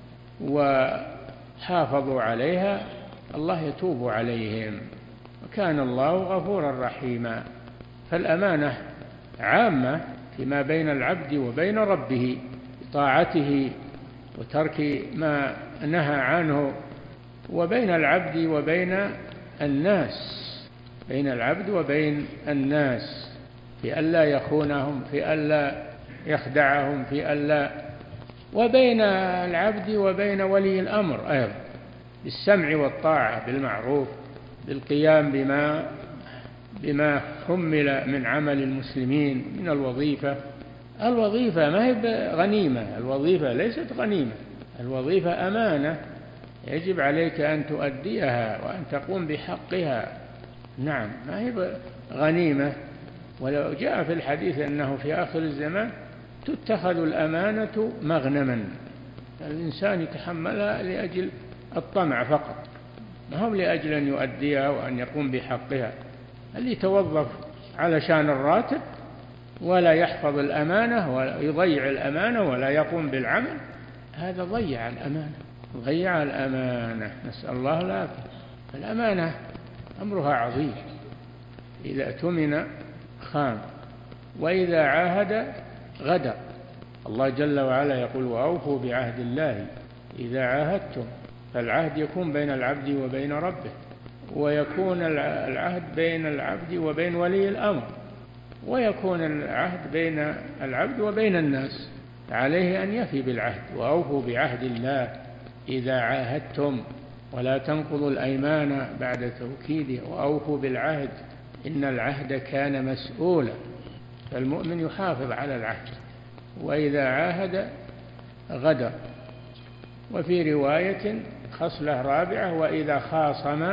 وحافظوا عليها الله يتوب عليهم، وكان الله غفورا رحيما. فالأمانة عامة فيما بين العبد وبين ربه بطاعته وترك ما نهى عنه، وبين العبد وبين الناس بين العبد وبين الناس في ألا يخونهم، في ألا يخدعهم، في ألا وبين العبد وبين ولي الأمر أيضا بالسمع والطاعة، بالمعروف، بالقيام بما بما حمل من عمل المسلمين من الوظيفة. الوظيفة ما هي غنيمة، الوظيفة ليست غنيمة، الوظيفة أمانة يجب عليك أن تؤديها وأن تقوم بحقها. نعم، ما هي غنيمة. ولو جاء في الحديث أنه في آخر الزمان تتخذ الأمانة مغنما، الإنسان يتحملها لأجل الطمع فقط، ما هو لأجل أن يؤديها وأن يقوم بحقها. اللي يتوظف علشان الراتب ولا يحفظ الأمانة ولا يضيع الأمانة ولا يقوم بالعمل، هذا ضيع الأمانة ضيع الأمانة نسأل الله العافية. الأمانة أمرها عظيم، إذا اؤتمن خان وإذا عاهد غدر. الله جل وعلا يقول وأوفوا بعهد الله إذا عاهدتم، فالعهد يكون بين العبد وبين ربه، ويكون العهد بين العبد وبين ولي الأمر، ويكون العهد بين العبد وبين الناس. عليه أن يفي بالعهد، وأوفوا بعهد الله إذا عاهدتم ولا تنقضوا الأيمان بعد توكيده، وأوفوا بالعهد إن العهد كان مسؤولا. فالمؤمن يحافظ على العهد، وإذا عاهد غدر. وفي رواية خصلة رابعة وإذا خاصم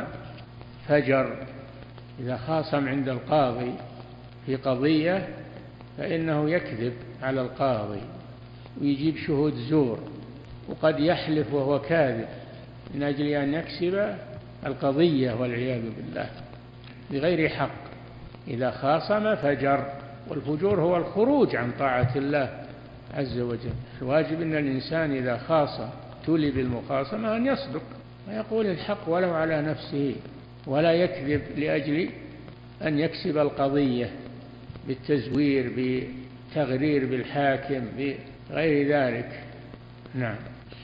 فجر. إذا خاصم عند القاضي في قضية فإنه يكذب على القاضي ويجيب شهود زور، وقد يحلف وهو كاذب من أجل أن يكسب القضية والعياذ بالله بغير حق. إذا خاصم فجر، والفجور هو الخروج عن طاعة الله عز وجل. الواجب أن الإنسان إذا خاصم تولي بالمخاصمة أن يصدق ويقول الحق ولو على نفسه، ولا يكذب لأجل أن يكسب القضية بالتزوير بالتغرير بالحاكم بغير ذلك. نعم.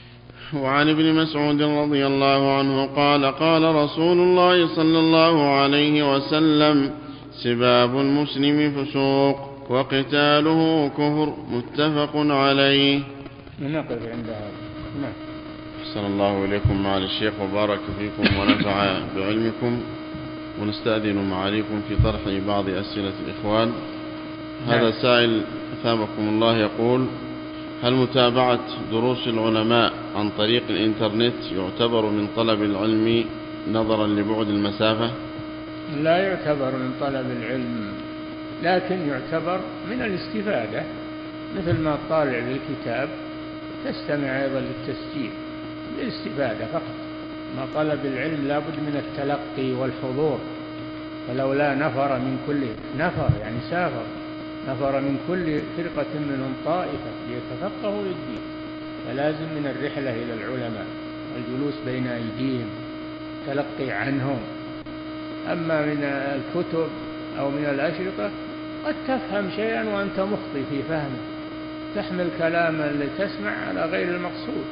وعن ابن مسعود رضي الله عنه قال قال رسول الله صلى الله عليه وسلم سباب المسلم فسوق وقتاله كفر متفق عليه. نقف عند هذا. نعم. أحسن الله إليكم معالي الشيخ وبارك فيكم ونفع بعلمكم، ونستأذن معاليكم في طرح بعض أسئلة الإخوان. هذا سائل أثابكم الله يقول: هل متابعة دروس العلماء عن طريق الإنترنت يعتبر من طلب العلم نظرا لبعد المسافة؟ لا يعتبر من طلب العلم، لكن يعتبر من الاستفادة، مثل ما طالع للكتاب تستمع أيضا للتسجيل للاستفادة فقط. ما طلب العلم لا بد من التلقي والحضور، فلولا نفر من كل نفر يعني سافر نفر من كل فرقة منهم طائفة ليتفقهوا للدين، فلازم من الرحلة إلى العلماء والجلوس بين أيديهم تلقي عنهم. أما من الكتب أو من الأشرطة قد تفهم شيئا وأنت مخطئ في فهمه، تحمل كلام اللي تسمع على غير المقصود،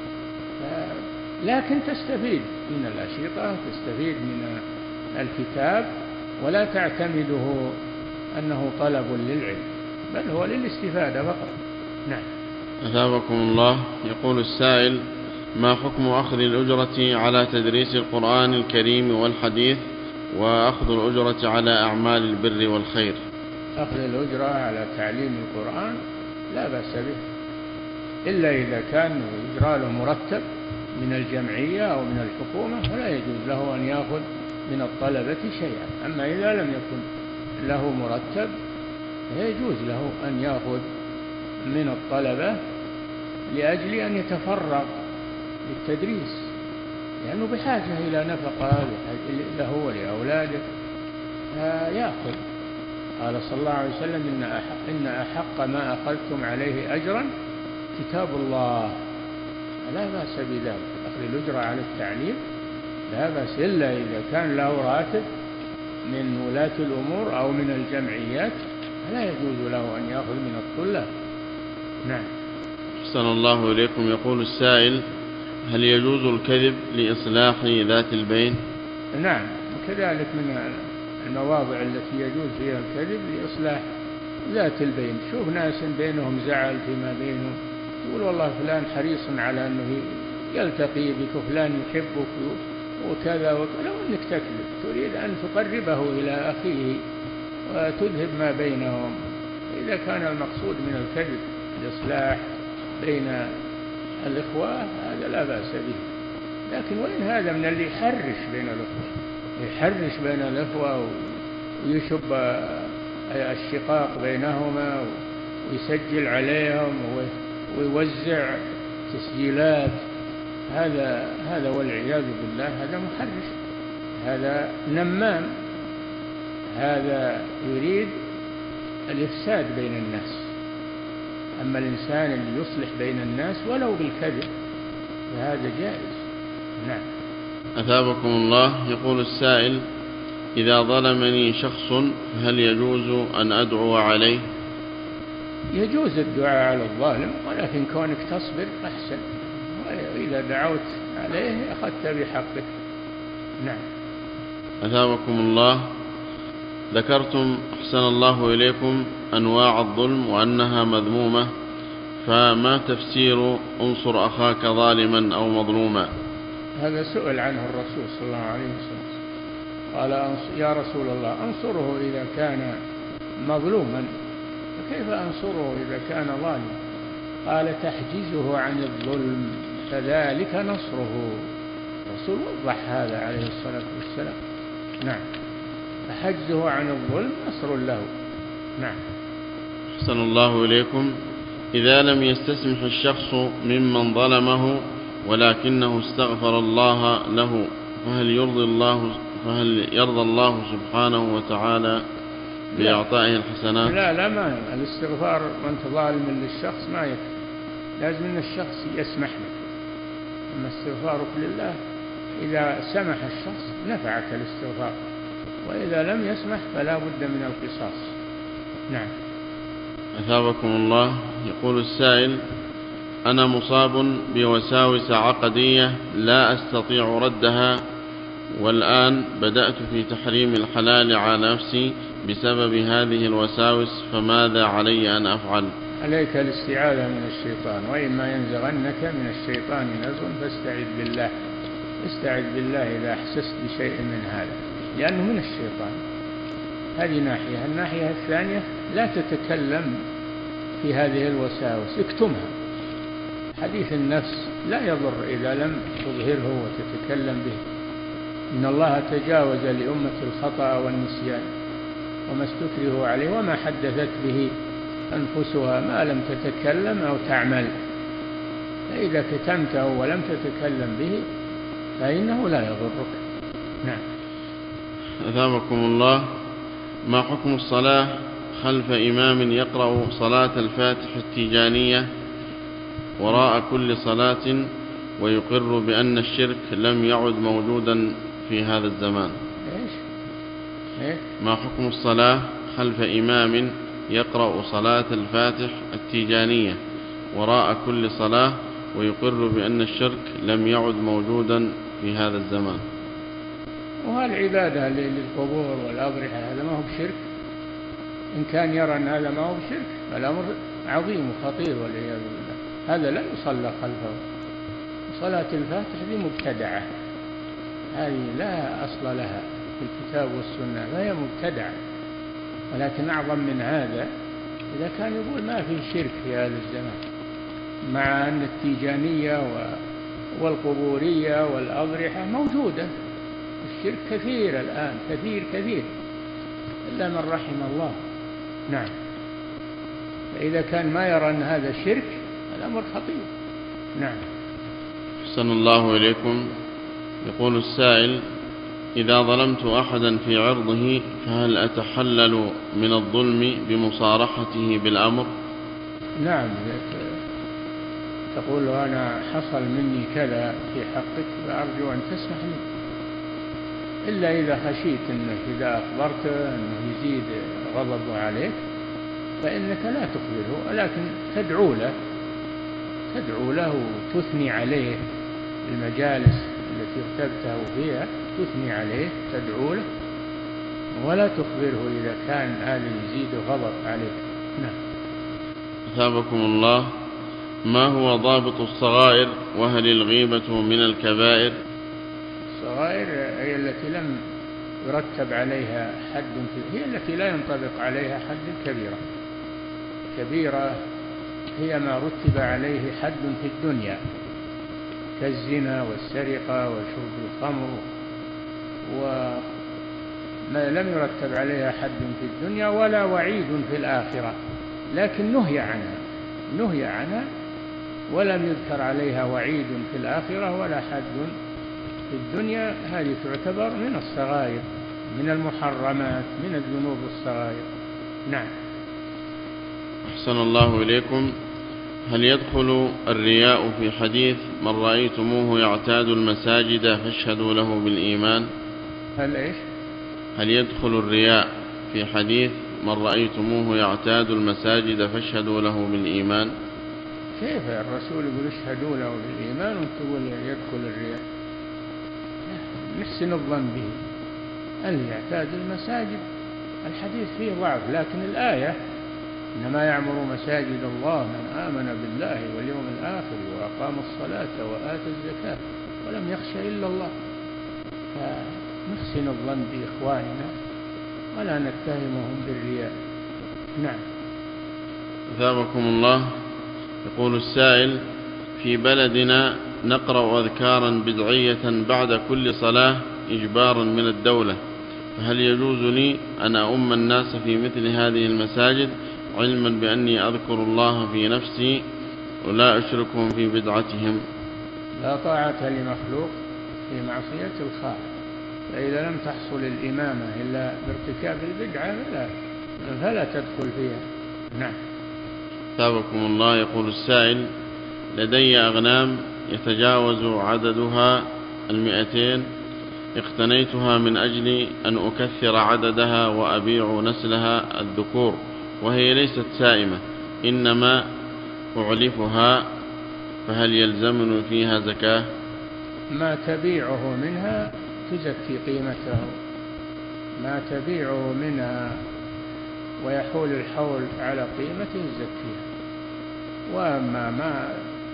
لكن تستفيد من الأشرطة، تستفيد من الكتاب، ولا تعتمده أنه طلب للعلم، بل هو للاستفادة فقط. نعم. أثابكم الله. يقول السائل: ما حكم أخذ الأجرة على تدريس القرآن الكريم والحديث وأخذ الأجرة على أعمال البر والخير؟ أخذ الأجرة على تعليم القرآن لا بأس به، إلا إذا كان يجرى له مرتب من الجمعية أو من الحكومة فلا يجوز له أن يأخذ من الطلبة شيئا. أما إذا لم يكن له مرتب يجوز له أن يأخذ من الطلبة لأجل أن يتفرغ للتدريس، لأنه بحاجة إلى نفقة له ولأولاده يأخذ. قال صلى الله عليه وسلم: إن أحق, إن أحق ما أخذتم عليه أجرا كتاب الله لا بأس بذلك، أخذ الأجرة على التعليم لا بأس، إلا إذا كان له راتب من ولاة الأمور أو من الجمعيات لا يجوز له أن يأخذ من الطلاب. نعم. أحسن الله إليكم. يقول السائل: هل يجوز الكذب لإصلاح ذات البين؟ نعم، كذلك من المواضع التي يجوز فيها الكذب لإصلاح ذات البين. شوف ناس بينهم زعل فيما بينهم، يقول والله فلان حريص على أنه يلتقي بك وفلان يحبك وكذا وكذا، وأنك تكذب تريد أن تقربه إلى أخيه وتذهب ما بينهم. إذا كان المقصود من الكذب الإصلاح بين الإخوة هذا لا بأس به، لكن وين هذا من اللي يحرش بين الإخوة، يحرش بين الإخوة ويشب الشقاق بينهما ويسجل عليهم ويوزع تسجيلات، هذا هذا والعياذ بالله هذا محرش، هذا نمام، هذا يريد الإفساد بين الناس. أما الإنسان اللي يصلح بين الناس ولو بالكذب فهذا جائز. نعم. أثابكم الله. يقول السائل: إذا ظلمني شخص فهل يجوز أن أدعو عليه؟ يجوز الدعاء على الظالم، ولكن كونك تصبر أحسن، وإذا دعوت عليه أخذت بحقك. نعم. أثابكم الله. ذكرتم أحسن الله إليكم أنواع الظلم وأنها مذمومة، فما تفسير انصر أخاك ظالما أو مظلوما؟ هذا سئل عنه الرسول صلى الله عليه وسلم، قال يا رسول الله أنصره إذا كان مظلوما، فكيف أنصره إذا كان ظالما؟ قال تحجزه عن الظلم فذلك نصره. الرسول وضح هذا عليه الصلاة والسلام. نعم. فحجزه عن الظلم نصر له. نعم. أحسن الله إليكم. إذا لم يستسمح الشخص ممن ظلمه ولكنه استغفر الله له، فهل يرضي الله فهل يرضى الله سبحانه وتعالى بإعطائه الحسنات؟ لا لا ما الاستغفار وأنت ظالم للشخص ما يكفي، لازم أن الشخص يسمح لك. أما استغفارك لله إذا سمح الشخص نفعك الاستغفار، وإذا لم يسمح فلا بد من القصاص. نعم. أثابكم الله. يقول السائل: أنا مصاب بوساوس عقدية لا أستطيع ردها، والآن بدأت في تحريم الحلال على نفسي بسبب هذه الوساوس، فماذا علي أن أفعل؟ عليك الاستعاذة من الشيطان، وإما ينزغنك من الشيطان نزغ فاستعذ بالله. استعذ بالله إذا أحسست بشيء من هذا، لأنه من الشيطان. هذه ناحية. الناحية الثانية لا تتكلم في هذه الوساوس، اكتمها. حديث النفس لا يضر إذا لم تظهره وتتكلم به. إن الله تجاوز لأمة الخطأ والنسيان وما استكرهوا عليه وما حدثت به أنفسها ما لم تتكلم أو تعمل. فإذا كتمته ولم تتكلم به فإنه لا يضرك. نعم. أثابكم الله. ما حكم الصلاة خلف إمام يقرأ صلاة الفاتحة التيجانية وراء كل صلاة ويقر بأن الشرك لم يعد موجودا في هذا الزمان؟ إيش؟ إيه؟ ما حكم الصلاة خلف إمام يقرأ صلاة الفاتحة التيجانية وراء كل صلاة ويقر بأن الشرك لم يعد موجودا في هذا الزمان؟ وهالعبادة للقبور والأضرحة هذا ما هو بشرك؟ إن كان يرى أن هذا ما هو بشرك فالأمر عظيم وخطير والعياذ بالله. هذا لا يصلى خلفه. صلاة الفاتحة دي مبتدعة، هذه لا أصل لها في الكتاب والسنة، فهي مبتدعة. ولكن أعظم من هذا إذا كان يقول ما في شرك في هذا الزمان، مع أن التيجانية والقبورية والأضرحة موجودة، الشرك كثير الآن، كثير كثير إلا من رحم الله. نعم. فإذا كان ما يرى أن هذا شرك الأمر خطير. نعم. أحسن الله إليكم. يقول السائل: إذا ظلمت أحدا في عرضه فهل أتحلل من الظلم بمصارحته بالأمر؟ نعم، تقول له أنا حصل مني كذا في حقك فأرجو أن تسمح لي، إلا إذا خشيت أنك إذا أخبرته أنه يزيد غضبه عليك فإنك لا تخبره، ولكن تدعو له تدعو له وتثني عليه المجالس التي ارتبته فيها، تثني عليه تدعو له، ولا تخبره إذا كان هذا يزيد غضب عليك. نعم. أثابكم الله، ما هو ضابط الصغائر، وهل الغيبة من الكبائر؟ الصغائر هي التي لم يرتب عليها حد، هي التي لا ينطبق عليها حد الكبيرة. الكبيرة هي ما رتب عليه حد في الدنيا كالزنا والسرقة وشرب الخمر، وما لم يرتب عليها حد في الدنيا ولا وعيد في الآخرة، لكن نهي عنها نهي عنها ولم يذكر عليها وعيد في الآخرة ولا حد في الدنيا. هذه تعتبر من الصغائر، من المحرمات، من الذنوب الصغائر. نعم. أحسن الله إليكم، هل يدخل الرياء في حديث من رأيتموه يعتاد المساجد فاشهدوا له بالإيمان؟ هل إيش؟ هل يدخل الرياء في حديث من رأيتموه يعتاد المساجد فاشهدوا له بالإيمان؟ كيف الرسول يقول اشهدوا له بالإيمان وتقول يدخل الرياء؟ نحسن الظن به. اللي يعتاد المساجد الحديث فيه ضعف، لكن الآية إنما يعمر مساجد الله من آمن بالله واليوم الآخر وأقام الصلاة وآتى الزكاة ولم يخش إلا الله. فنحسن الظن بإخواننا ولا نتهمهم بالرياء. نعم. أثابكم الله، يقول السائل: في بلدنا نقرأ أذكارا بدعية بعد كل صلاة إجبارا من الدولة، فهل يجوز لي أن أؤم الناس في مثل هذه المساجد علما بأني أذكر الله في نفسي ولا أشركهم في بدعتهم؟ لا طاعة لمخلوق في معصية الخالق، فإذا لم تحصل الإمامة إلا بارتكاب البدعة فلا, فلا تدخل فيها. نعم. ثابكم الله، يقول السائل: لدي أغنام يتجاوز عددها المئتين، اقتنيتها من أجل أن أكثر عددها وأبيع نسلها الذكور، وهي ليست سائمة إنما أعلفها، فهل يلزمني فيها زكاة؟ ما تبيعه منها تزكي قيمته، ما تبيعه منها ويحول الحول على قيمته زكيها. وأما ما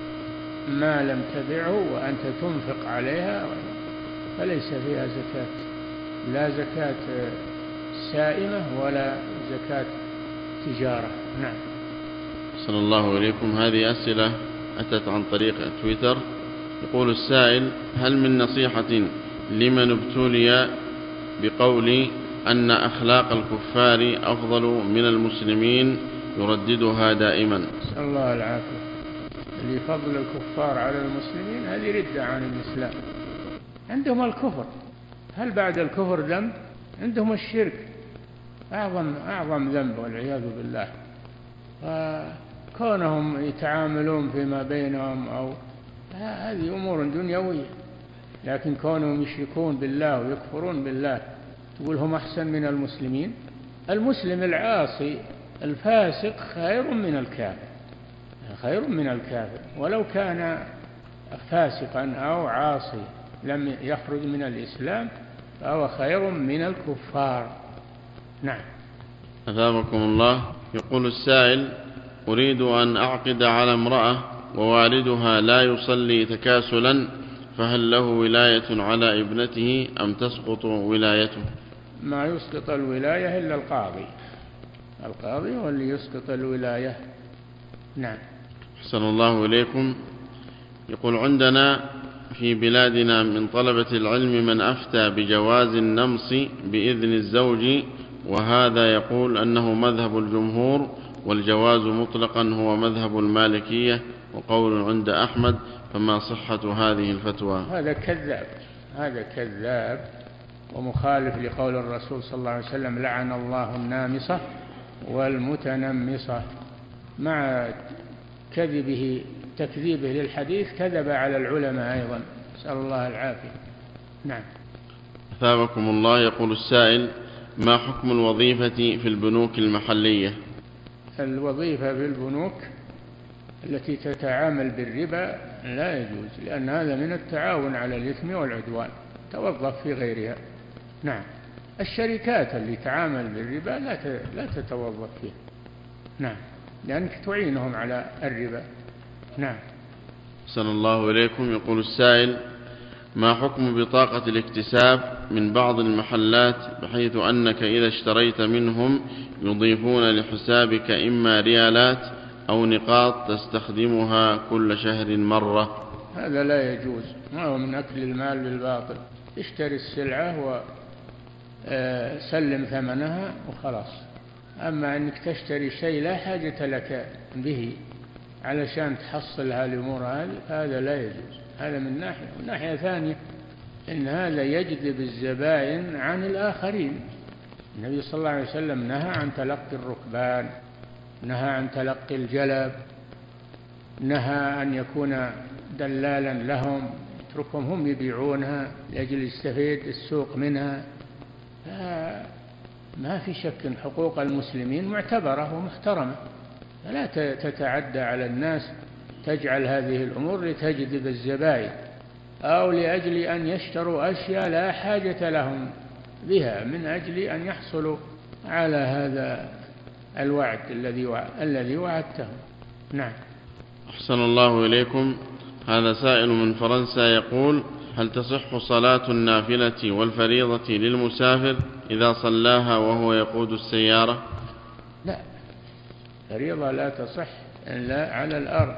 ما لم تبيعه وأنت تنفق عليها فليس فيها زكاة، لا زكاة سائمة ولا زكاة تجارة. نعم. صلى الله إليكم، هذه أسئلة أتت عن طريق تويتر. يقول السائل: هل من نصيحة لمن ابتلي بقول أن أخلاق الكفار أفضل من المسلمين يرددها دائما؟ نسأل الله العافية. اللي فضل الكفار على المسلمين هذه ردة عن الإسلام. عندهم الكفر، هل بعد الكفر ذنب؟ عندهم الشرك أعظم أعظم ذنب والعياذ بالله. فكونهم يتعاملون فيما بينهم أو هذه أمور دنيوية، لكن كونهم يشركون بالله ويكفرون بالله تقول هم أحسن من المسلمين؟ المسلم العاصي الفاسق خير من الكافر، خير من الكافر، ولو كان فاسقا أو عاصي لم يخرج من الإسلام فهو خير من الكفار. نعم. أثابكم الله، يقول السائل: أريد أن أعقد على امرأة ووالدها لا يصلي تكاسلا، فهل له ولاية على ابنته أم تسقط ولايته؟ ما يسقط الولاية إلا القاضي، القاضي هو اللي يسقط الولاية. نعم. أحسن الله إليكم، يقول: عندنا في بلادنا من طلبة العلم من أفتى بجواز النمص بإذن الزوج، وهذا يقول أنه مذهب الجمهور، والجواز مطلقا هو مذهب المالكية وقول عند أحمد، فما صحة هذه الفتوى؟ هذا كذاب، هذا كذاب ومخالف لقول الرسول صلى الله عليه وسلم: لعن الله النامصة والمتنمصة، مع كذبه تكذيبه للحديث كذب على العلماء أيضا، نسأل الله العافية. نعم. أثابكم الله. يقول السائل: ما حكم الوظيفة في البنوك المحلية؟ الوظيفة في البنوك التي تتعامل بالربا لا يجوز، لأن هذا من التعاون على الإثم والعدوان، توظف في غيرها. نعم. الشركات اللي تعامل بالربا لا لا تتوظف فيها. نعم، لأنك تعينهم على الربا. نعم. أحسن الله إليكم. يقول السائل: ما حكم بطاقة الاكتساب من بعض المحلات بحيث أنك إذا اشتريت منهم يضيفون لحسابك إما ريالات أو نقاط تستخدمها كل شهر مرة؟ هذا لا يجوز، ما هو من أكل المال بالباطل. اشتري السلعة وسلم ثمنها وخلاص. أما أنك تشتري شيء لا حاجة لك به علشان تحصل هالأمور هذه، هذا لا يجوز. هذا من ناحية. من ناحية ثانية إن هذا يجذب الزبائن عن الآخرين. النبي صلى الله عليه وسلم نهى عن تلقي الركبان، نهى عن تلقي الجلب، نهى أن يكون دلالا لهم يتركهم هم يبيعونها لأجل يستفيد السوق منها. ما في شك أن حقوق المسلمين معتبرة ومحترمة، فلا تتعدى على الناس تجعل هذه الأمور لتجذب الزبائن أو لأجل أن يشتروا أشياء لا حاجة لهم بها من أجل أن يحصلوا على هذا الوعد الذي الذي وعدتهم. نعم. أحسن الله إليكم. هذا سائل من فرنسا يقول: هل تصح صلاة النافلة والفريضة للمسافر إذا صلاها وهو يقود السيارة؟ لا، الفريضة لا تصح إلا على الأرض،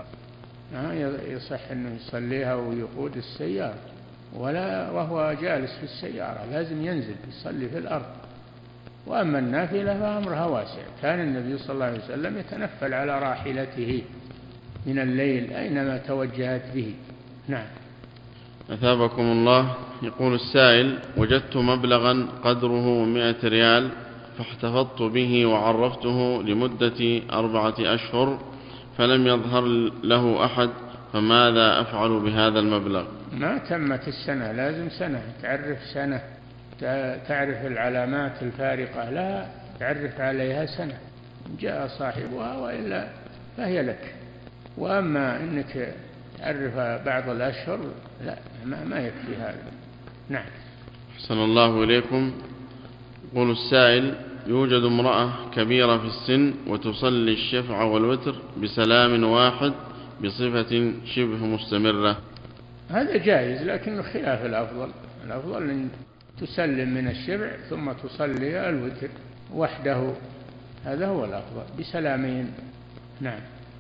يصح أنه يصليها ويقود السيارة، ولا وهو جالس في السيارة، لازم ينزل يصلي في الأرض. وأما النافلة فأمرها واسع، كان النبي صلى الله عليه وسلم يتنفل على راحلته من الليل أينما توجهت به. نعم. أثابكم الله. يقول السائل: وجدت مبلغا قدره مئة ريال فاحتفظت به وعرفته لمدة أربعة أشهر فلم يظهر له أحد، فماذا أفعل بهذا المبلغ؟ ما تمت السنة، لازم سنة، تعرف سنة، تعرف العلامات الفارقة لها، تعرف عليها سنة، جاء صاحبها وإلا فهي لك. وأما أنك تعرف بعض الأشهر لا، ما يكفي هذا. نعم. أحسن الله إليكم. يقول السائل: يوجد امرأة كبيرة في السن وتصلي الشفع والوتر بسلام واحد بصفة شبه مستمرة. هذا جائز، لكن خلاف الأفضل. الأفضل أن تسلم من الشفع ثم تصلي الوتر وحده، هذا هو الأفضل بسلامين. نعم.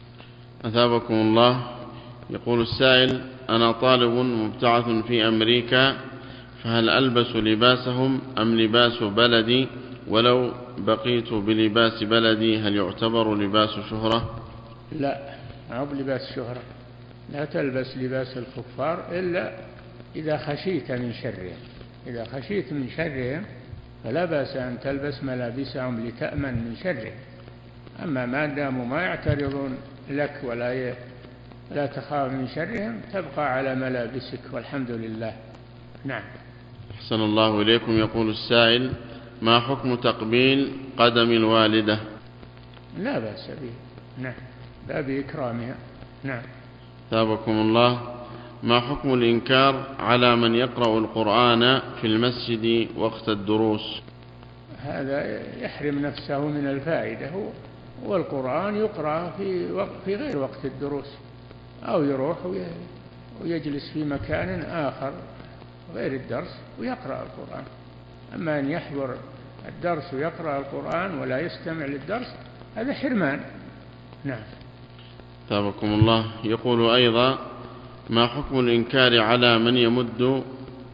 أثابكم الله. يقول السائل: أنا طالب مبتعث في أمريكا، فهل ألبس لباسهم أم لباس بلدي؟ ولو بقيت بلباس بلدي هل يعتبر لباس شهرة؟ لا، ما هو بلباس شهرة. لا تلبس لباس الكفار إلا إذا خشيت من شرهم. إذا خشيت من شرهم فلا بأس أن تلبس ملابسهم لتأمن من شرهم. أما ما داموا ما يعترضون لك ولا لا تخاف من شرهم تبقى على ملابسك والحمد لله. نعم. أحسن الله إليكم. يقول السائل: ما حكم تقبيل قدم الوالدة؟ لا بأس به. نعم، باب إكرامها. نعم. ثابكم الله. ما حكم الإنكار على من يقرأ القرآن في المسجد وقت الدروس؟ هذا يحرم نفسه من الفائدة، والقرآن يقرأ في, وقت في غير وقت الدروس، أو يروح ويجلس في مكان آخر غير الدرس ويقرأ القرآن. أما أن يحضر الدرس ويقرأ القرآن ولا يستمع للدرس هذا حرمان. نعم. ثابكم الله. يقول أيضا: ما حكم الإنكار على من يمد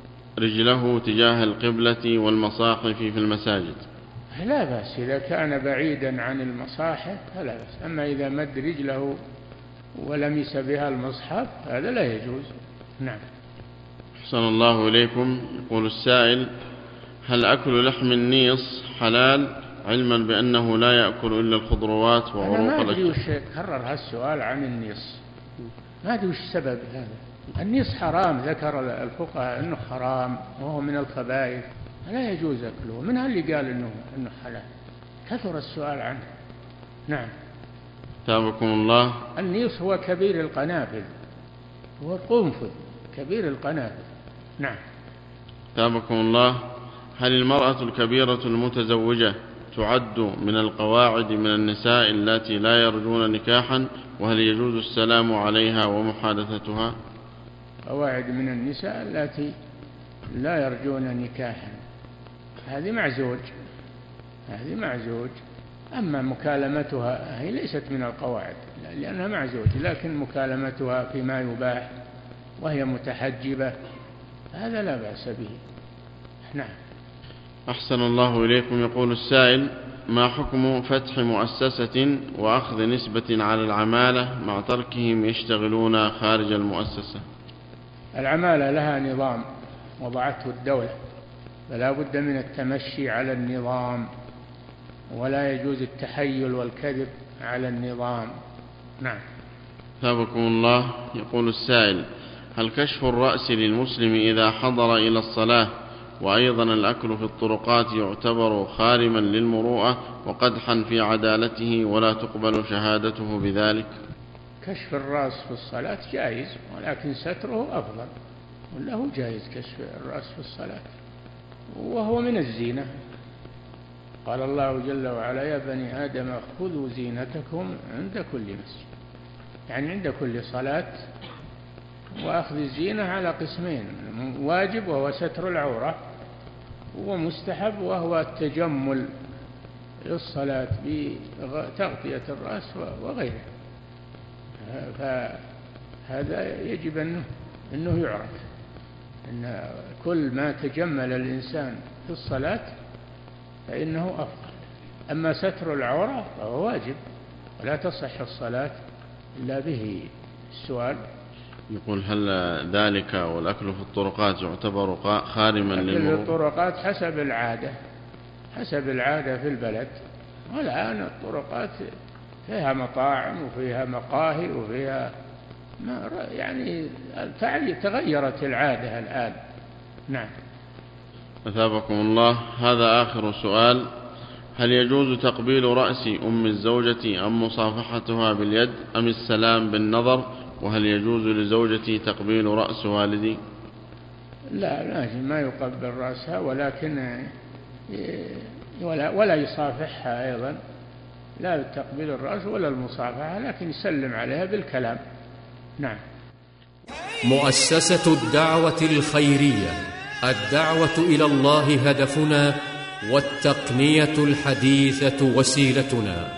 رجله تجاه القبلة والمصاحف في المساجد؟ لا بأس إذا كان بعيدا عن المصاحف فلا بأس، أما إذا مد رجله ولمس بها المصحف هذا لا يجوز. نعم. أحسن الله إليكم. يقول السائل: هل أكل لحم النيص حلال علما بأنه لا يأكل إلا الخضروات وعروق الأشجار؟ أنا ما أدري وش كرر هالسؤال عن النيص. ما أدري وش السبب هذا. النيص حرام، ذكر الفقهاء أنه حرام وهو من الخبائث لا يجوز أكله. من اللي قال أنه أنه حلال؟ كثر السؤال عنه. نعم. تابكم الله. النيص هو كبير القنافذ، هو القنفذ كبير القنافذ. نعم. تابكم الله. هل المرأة الكبيرة المتزوجة تعد من القواعد من النساء التي لا يرجون نكاحا، وهل يجوز السلام عليها ومحادثتها؟ قواعد من النساء التي لا يرجون نكاحا هذه مع زوج، هذه مع زوج. أما مكالمتها هي ليست من القواعد لأنها مع زوج، لكن مكالمتها فيما يباح وهي متحجبة هذا لا بأس به. نعم. أحسن الله إليكم. يقول السائل: ما حكم فتح مؤسسة وأخذ نسبة على العمالة مع تركهم يشتغلون خارج المؤسسة؟ العمالة لها نظام وضعته الدولة، فلا بد من التمشي على النظام، ولا يجوز التحيل والكذب على النظام. نعم. ثابكم الله. يقول السائل: هل كشف الرأس للمسلم إذا حضر إلى الصلاة وأيضا الأكل في الطرقات يعتبر خارما للمروءة وقدحا في عدالته ولا تقبل شهادته بذلك؟ كشف الرأس في الصلاة جائز، ولكن ستره أفضل. وله جائز كشف الرأس في الصلاة وهو من الزينة. قال الله جل وعلا: يا بني آدم خذوا زينتكم عند كل مسجد، يعني عند كل صلاة. وأخذ الزينة على قسمين: واجب وهو ستر العورة، ومستحب وهو التجمل للصلاة بتغطية الرأس وغيره. فهذا يجب أنه, أنه يعرف أن كل ما تجمل الإنسان في الصلاة فإنه أفضل. أما ستر العورة فهو واجب ولا تصح الصلاة إلا به. السؤال: يقول: هل ذلك والأكل في الطرقات يعتبر خارما للمروءة؟ في الطرقات حسب العادة، حسب العادة في البلد. والآن الطرقات فيها مطاعم وفيها مقاهي وفيها ما يعني تغيرت العادة الآن. نعم. أثابكم الله. هذا آخر سؤال: هل يجوز تقبيل رأس أم الزوجة أم مصافحتها باليد أم السلام بالنظر؟ وهل يجوز لزوجتي تقبيل رأس والدي؟ لا لا ما يقبل رأسها، ولكن ولا, ولا يصافحها أيضا، لا تقبيل الرأس ولا المصافحة، لكن يسلم عليها بالكلام. نعم. مؤسسة الدعوة الخيرية، الدعوة إلى الله هدفنا، والتقنية الحديثة وسيلتنا.